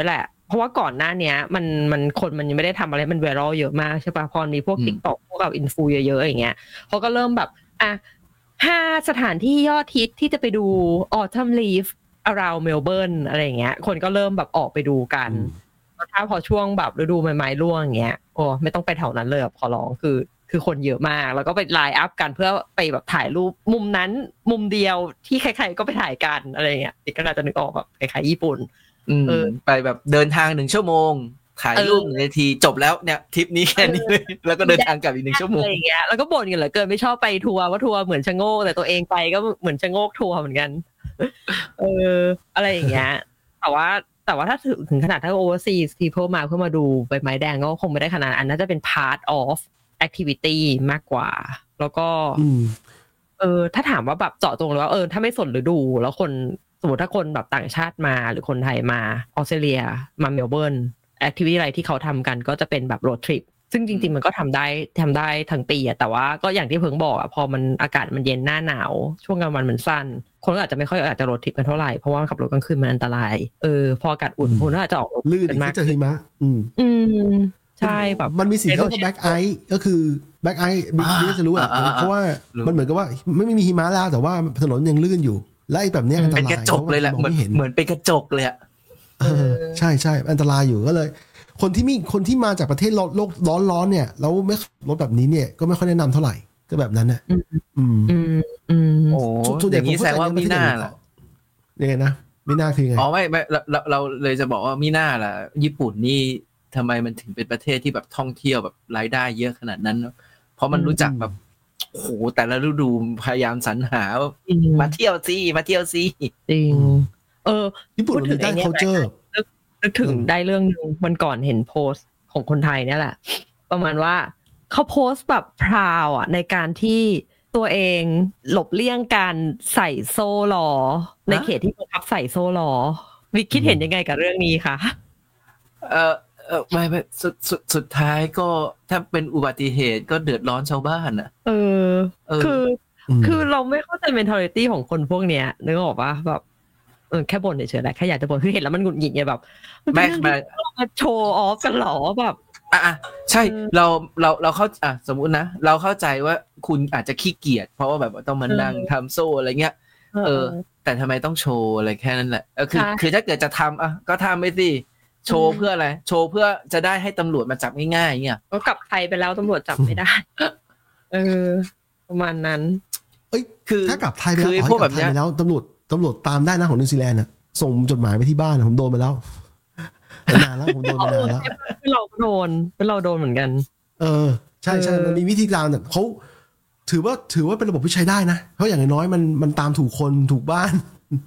เพราะว่าก่อนหน้าเนี้ยมันคนมันยังไม่ได้ทำอะไรมันไวรัลเยอะมากใช่ป่ะพอมีพวก TikTok พวกกับอินฟูเยอะๆอย่างเงี้ยเขาก็เริ่มแบบ5 สถานที่ยอดฮิตที่จะไปดู Autumn Leaf around Melbourne อะไรอย่างเงี้ยคนก็เริ่มแบบออกไปดูกันถ้าพอช่วงแบบฤดูใบไม้ร่วงอย่างเงี้ยโอ้ไม่ต้องไปแถวนั้นเลยขอร้องคือคนเยอะมากแล้วก็ไปไลน์อัพกันเพื่อไปแบบถ่ายรูปมุมนั้นมุมเดียวที่ใครๆก็ไปถ่ายกันอะไรเงี้ยก็น่าจะนึกออกแบบคล้ายๆญี่ปุ่นไปแบบเดินทาง1 ชั่วโมงถ่ายรูป1 นาทีจบแล้วเนี่ยทริปนี้แค่นี้เลยแล้วก็เดินทางกลับอีก1 ชั่วโมงอะไรเงี้ยแล้วก็บ่นกันเหลือเกินไม่ชอบไปทัวร์ว่าทัวร์เหมือนชะโงกแต่ตัวเองไปก็เหมือนชะโงกทัวร์เหมือนกันอะไรอย่างเงี้ยแต่ว่าถ้าถึงขนาดถ้า overseas people มาเพื่อมาดูใบไม้แดงก็คงไม่ได้ขนาดอันน่าจะเป็น part of activity มากกว่าแล้วก็ถ้าถามว่าแบบเจาะจงเลยว่าถ้าไม่สนฤดูแล้วคนสมมติถ้าคนแบบต่างชาติมาหรือคนไทยมาออสเตรเลียมาเมลเบิร์นแอคทิวิตี้อะไรที่เขาทำกันก็จะเป็นแบบโรดทริปซึ่งจริงๆมันก็ทำได้ทั้งปีอะแต่ว่าก็อย่างที่เพิ่งบอกอะพอมันอากาศมันเย็นหน้าหนาวช่วงกลางวันมันสั้นคนก็อาจจะไม่ค่อยอาจจะโรดทริปกันเท่าไหร่เพราะว่าขับรถกลางคืนมันอันตรายพออากาศอุ่นคนก็อาจจะออกลื่นมากจะหิมะใช่แบบมันมีสิ่งที่เรียกว่าแบ็คไอซ์ก็คือแบ็คไอซ์บิ๊กจะรู้อ่ะเพราะว่ามันเหมือนกับว่าไม่มีหิมะแล้วแต่ว่าถนนยังลื่นอยู่และไอ้แบบนี้อันตรายเป็นกระจกเลยแหละเหมือนเป็นกระจกเลยอ่ะใช่อันตรายอยู่ก็เลยคนที่มาจากประเทศโลกร้อนเนี่ยแล้วไม่รถแบบนี้เนี่ยก็ไม่ค่อยแนะนำเท่าไหร่ก็แบบนั้นน่ะโอ้ส่วนใหญ่ผมแสดงว่ามีหน้าล่ะยังไงนะมีหน้าคือไงไม่เราเลยจะบอกว่ามีหน้าล่ะญี่ปุ่นนี่ทำไมมันถึงเป็นประเทศที่แบบท่องเที่ยวแบบรายได้เยอะขนาดนั้นเพราะมันรู้จักแบบโหแต่ละฤดูพยายามสรรหามาเที่ยวซิจริงญี่ปุ่นมันได้ culture นึกถึงได้เรื่องนึงวันก่อนเห็นโพสต์ของคนไทยเนี่ยแหละประมาณว่าเขาโพสต์แบบพราวอ่ะในการที่ตัวเองหลบเลี่ยงการใส่โซ่ล้อในเขตที่บังคับใส่โซ่ล้อวิคิดเห็นยังไงกับเรื่องนี้คะไม่สุดท้ายก็ถ้าเป็นอุบัติเหตุก็เดือดร้อนชาวบ้านอ่ะคือเราไม่เข้าใจ mentality ของคนพวกเนี้ยนึกออกป่ะแบบแค่บ่นเฉยๆแหละแค่อยากจะบ่นคือเห็นแล้วมันหงุดหงิดไงแบบไม่มาโชว์ออฟกันหรอแบบใช่เราเข้าสมมุตินะเราเข้าใจว่าคุณอาจจะขี้เกียจเพราะว่าแบบต้องมานั่งทำโซ่อะไรเงี้ยแต่ทำไมต้องโชว์อะไรแค่นั้นแหละคือถ้าเกิดจะทำก็ทำไปสิโชว์เพื่ออะไรโชว์เพื่อจะได้ให้ตำรวจมาจับง่ายๆเงี้ยก็กลับไทยไปแล้วตำรวจจับไม่ได้ประมาณนั้นคือถ้ากลับไทยไปแล้วพวกแบบนี้แล้วตำรวจตามได้นะของนิวซีแลนด์น่ะส่งจดหมายไปที่บ้านผมโดนไปแล้วนานแล้วผมโดนมานานแล้วเราโดนเหมือนกันใช่มันมีวิธีการเนี่ยเขาถือว่าเป็นระบบที่ใช้ได้นะเพราะอย่างน้อยมันตามถูกคนถูกบ้าน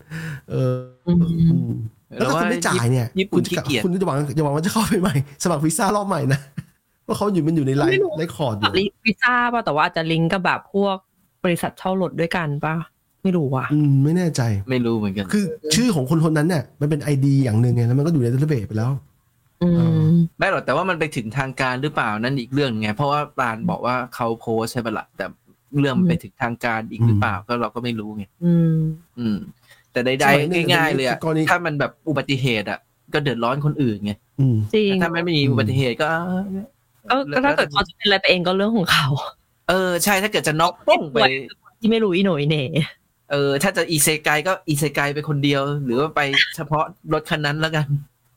แล้วถ้าคุณไม่จ่ายเนี่ยคุณจะหวังว่าจะเข้าไปใหม่สมัครวีซ่ารอบใหม่นะว่าเขามันอยู่ในไลฟ์คอร์ดอยู่วีซ่าป่ะแต่ว่าอาจจะลิงก์กับแบบพวกบริษัทเช่ารถด้วยกันป่ะไม่รู้ว่ะไม่แน่ใจไม่รู้เหมือนกันคือชื่อของคนนั้นเนี่ยมันเป็น ID อย่างนึงไงแล้วมันก็อยู่ในดัตเตอร์เบสไปแล้วไม่หรอกแต่ว่ามันไปถึงทางการหรือเปล่านั่นอีกเรื่องไงเพราะว่าปานบอกว่าเขาโพสใช่ป่ะล่ะแต่เรื่องไปถึงทางการอีกหรือเปล่าก็เราก็ไม่รู้ไงแต่ใดๆง่ายๆเลยอะถ้ามันแบบอุบัติเหตุอะก็เดือดร้อนคนอื่นไงจริงถ้าไม่มีอุบัติเหตุก็ถ้าเกิดเขาจะเป็นอะไรไปเองก็เรื่องของเขาใช่ถ้าเกิดจะน็อกป้งไปที่ไม่รู้อีโหน่ยเน่ถ้าจะอีเซไกก็อีเซไกไปคนเดียวหรือว่าไปเฉพาะรถคันนั้นแล้วกัน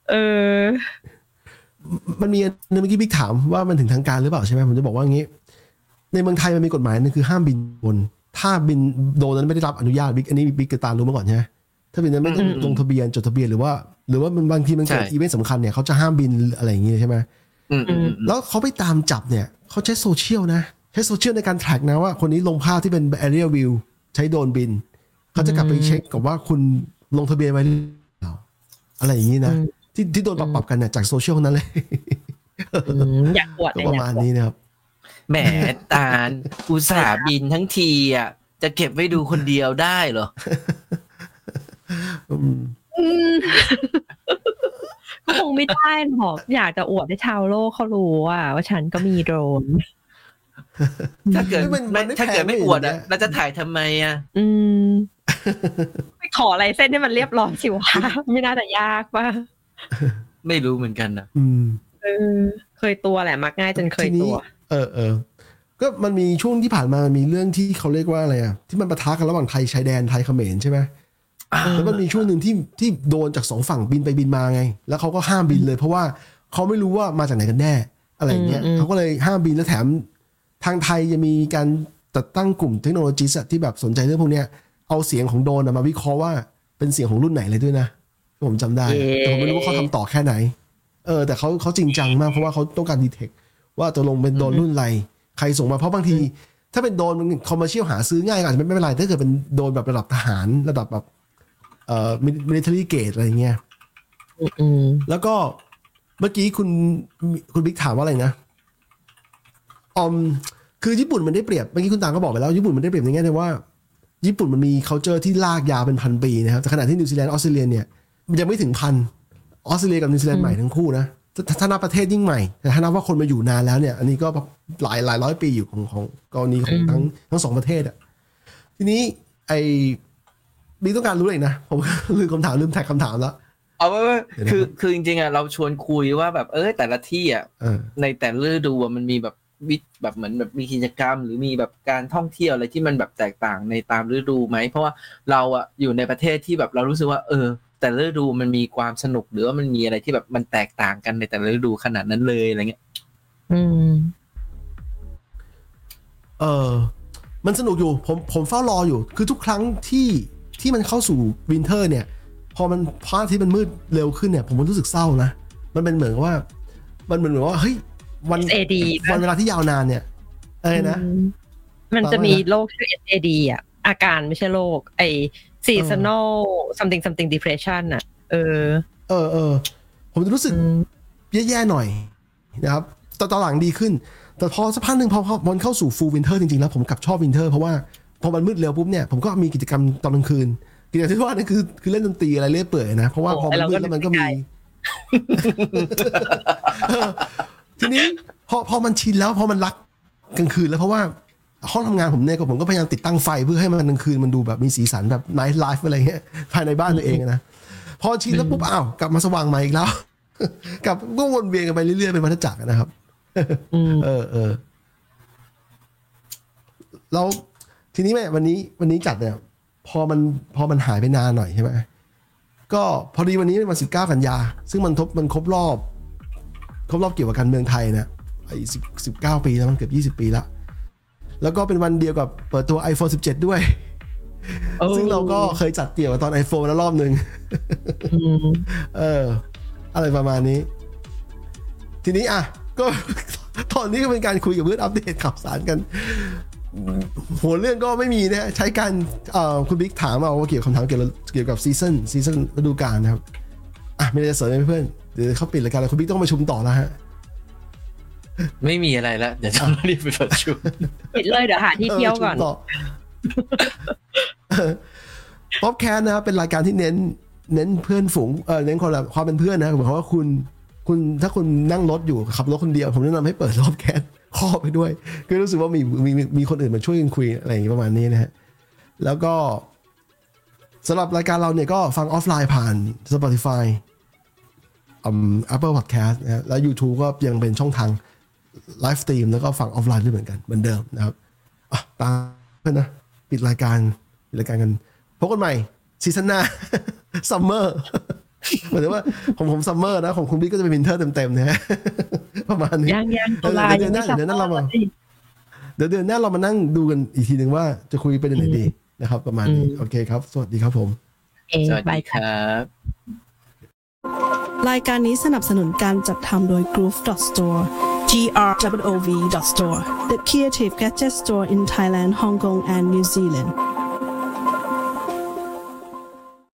มันมีเมื่อกี้บิ๊กถามว่ามันถึงทางการหรือเปล่าใช่ไหมผมจะบอกว่างี้ในเมืองไทยมันมีกฎหมายนึงคือห้ามบินบนถ้าบินโดนนั้นไม่ได้รับอนุญาตบิ๊กอันนี้บิ๊กกระตารู้มาก่อนใช่ไหมถ้าบินนั้นไม่ต้องลงทะเบียนจดทะเบียนหรือว่ามันบางทีมันเกิดอีเวนต์สำคัญเนี่ยเขาจะห้ามบินอะไรอย่างเงี้ยใช่ไหมแล้วเขาไปตามจับเนี่ยเขาใช้โซเชียลนะใช้โซเชียลในการแทร็กนะว่าคนนี้ลงภาพที่เป็น aerial view ใช้โดรนบินเขาจะกลับไปเช็คกับว่าคุณลงทะเบียนไว้หรือเปล่าอะไรอย่างนี้นะที่โดนปรับกันเนี่ยจากโซเชียลนั้นเลยอยากอวดประมาณนี้นะครับแหมตาลอุตส่าห์บินทั้งทีอ่ะจะเก็บไว้ดูคนเดียวได้เหรอก็คงไม่ได้หรอกอยากจะอวดให้ชาวโลกเขารู้ว่าฉันก็มีโดรนถ้าเกิดไม่อวดอ่ะเราจะถ่ายทำไมอ่ะไปขออะไรเส้นให้มันเรียบร้อยสิวะไม่น่าจะยากป่ะไม่รู้เหมือนกันนะเคยตัวแหละมักง่ายจนเคยตัวก็มันมีช่วงที่ผ่านมามีเรื่องที่เขาเรียกว่าอะไรอ่ะที่มันปะทะกันระหว่างไทยชายแดนไทยเขมรใช่ไหมแล้วมันมีช่วงหนึ่งที่โดนจาก2ฝั่งบินไปบินมาไงแล้วเขาก็ห้ามบินเลยเพราะว่าเขาไม่รู้ว่ามาจากไหนกันแน่อะไรเงี้ยเขาก็เลยห้ามบินแล้วแถมทางไทยจะมีการจัดตั้งกลุ่มเทคโนโลยีที่แบบสนใจเรื่องพวกเนี้ยเอาเสียงของโดรนมาวิเคราะห์ว่าเป็นเสียงของรุ่นไหนเลยด้วยนะผมจำได้แต่ผมไม่รู้ว่าเขาทำต่อแค่ไหนแต่เขาจริงจังมากเพราะว่าเขาต้องการดีเทคว่าตกลงเป็นโดรนรุ่นอะไรใครส่งมาเพราะบางทีถ้าเป็นโดรนคอมเมอร์เชียลหาซื้อง่ายอาจจะไม่เป็นไรถ้าเกิดเป็นโดรนแบบระดับทหารระดับแบบmilitary grade อะไรเงี้ยแล้วก็เมื่อกี้คุณบิ๊กถามว่าอะไรนะคือญี่ปุ่นมันได้เปรียบเมื่อกี้คุณตาก็บอกไปแล้วญี่ปุ่นมันได้เปรียบในแง่ที่ว่าญี่ปุ่นมันมี culture ที่ลากยาวเป็นพันปีนะครับแต่ขณะที่นิวซีแลนด์ออสเตรเลียเนี่ยมันยังไม่ถึงพันออสเตรเลียกับนิวซีแลนด์ใหม่ทั้งคู่นะถ้านับประเทศยิ่งใหม่แต่ถ้านับว่าคนมาอยู่นานแล้วเนี่ยอันนี้ก็หลายร้อยปีอยู่ของกรณีของทั้งสองประเทศอ่ะทีนี้บิ๊กต้องการรู้เลยนะผมลืมคำถามลืมแท็กคำถามแล้วเอาไว้คือจริงๆอ่ะเราชวนคุยว่าแบบแต่ละที่อ่ะในแต่ละฤดูมันมีแบบแบบเหมือนแบบมีกิจกรรมหรือมีแบบการท่องเที่ยวอะไรที่มันแบบแตกต่างในตามฤดูไหมเพราะว่าเราอ่ะอยู่ในประเทศที่แบบเรารู้สึกว่าแต่ละฤดูมันมีความสนุกหรือว่ามันมีอะไรที่แบบมันแตกต่างกันในแต่ละฤดูขนาดนั้นเลยอะไรเงี้ยมันสนุกอยู่ผมเฝ้ารออยู่คือทุกครั้งที่มันเข้าสู่วินเทอร์เนี่ยพอพระอาทิตย์มันมืดเร็วขึ้นเนี่ยผมรู้สึกเศร้านะมันเป็นเหมือนว่ามันเหมือนว่าเฮ้ยวันเวลาที่ยาวนานเนี่ยนะมันจะมีโรคชื่อ SAD อ่ะอาการไม่ใช่โรคseasonal something depression อ่ะผมจะรู้สึกแย่ๆหน่อยนะครับตอนหลังดีขึ้นแต่พอสักพักนึงพอมันเข้าสู่ full winter จริงๆแล้วผมกลับชอบ winter เพราะว่าพอมันมืดเร็วปุ๊บเนี่ยผมก็มีกิจกรรมตอนกลางคืนกิจกรรมที่ว่านั่นคือเล่นดนตรีอะไรเรื่อยเปื่อยนะเพราะว่าพอมันมืดแล้วมันก็มีทีนี้พอมันชินแล้วพอมันรักกลางคืนแล้วเพราะว่าห้องทำงานผมเนี่ยผมก็พยายามติดตั้งไฟเพื่อให้มันกลางคืนมันดูแบบมีสีสันแบบ night life อะไรเงี้ยภายในบ้านตัวเองนะพอชินแล้วปุ๊บกลับมาสว่างใหม่อีกแล้วกลับก็วนเวียนกันไปเรื่อยๆเป็นวัฏจักรนะครับแล้วทีนี้แม่วันนี้จัดเนี่ยพอมันหายไปนานหน่อยใช่ไหมก็พอดีวันนี้เป็นวัน19 กันยาซึ่งมันครบรอบเกี่ยวกับการเมืองไทยนะ19 ปีแล้วมันเกือบ20 ปีแล้วก็เป็นวันเดียวกับเปิดตัว iPhone 17 ด้วยซึ่งเราก็เคยจัดเกี่ยวกับตอน iPhone แล้วรอบนึงอะไรประมาณนี้ทีนี้ก็ตอนนี้ก็เป็นการคุยกับเพื่อนอัปเดตข่าวสารกันหัวเรื่องก็ไม่มีนะใช้การคุณบิ๊กถามมาว่าเกี่ยวกับคำถามเกี่ยวกับซีซั่นฤดูกาลนะครับไม่ได้จะเสริมให้เพื่อนเดี๋ยวเขาปิดรายการแล้วคุณบิ๊กต้องประชุมต่อแล้วฮะไม่มีอะไรแล้วเดี๋ยวจะรีบไปประชุมปิดเลยเดี๋ยวหาที่เที่ยวก่อนป๊อปแคสนะครับเป็นรายการที่เน้นเพื่อนฝูงเน้นความเป็นเพื่อนนะหมายความว่าคุณถ้าคุณนั่งรถอยู่ขับรถคนเดียวผมแนะนำให้เปิดป๊อปแคสข้อไปด้วยก็รู้สึกว่ามีคนอื่นมาช่วยกันคุยอะไรอย่างนี้ประมาณนี้นะฮะแล้วก็สำหรับรายการเราเนี่ยก็ฟังออฟไลน์ผ่าน Spotify Apple Podcast นะแล้ว YouTube ก็ยังเป็นช่องทางไลฟ์สตรีมแล้วก็ฟังออฟไลน์ด้วยเหมือนเดิมนะครับตามเพื่อนนะปิดรายการกันพบกันใหม่ซีซั่นหน้าซัมเมอร์หมายถึงว่าผมซัมเมอร์นะของคุณบิ๊กก็จะเป็นวินเทอร์เต็มๆนะฮะประมาณนี้ยังเดือนหน้าเรามาเดือนหน้าเรามานั่งดูกันอีกทีนึงว่าจะคุยไปไหนดีนะครับประมาณนี้โอเคครับสวัสดีครับผมสวัสดีครับรายการนี้สนับสนุนการจัดทำโดย Groove.store GROV.store The Creative Gadget Store in Thailand, Hong Kong and New Zealand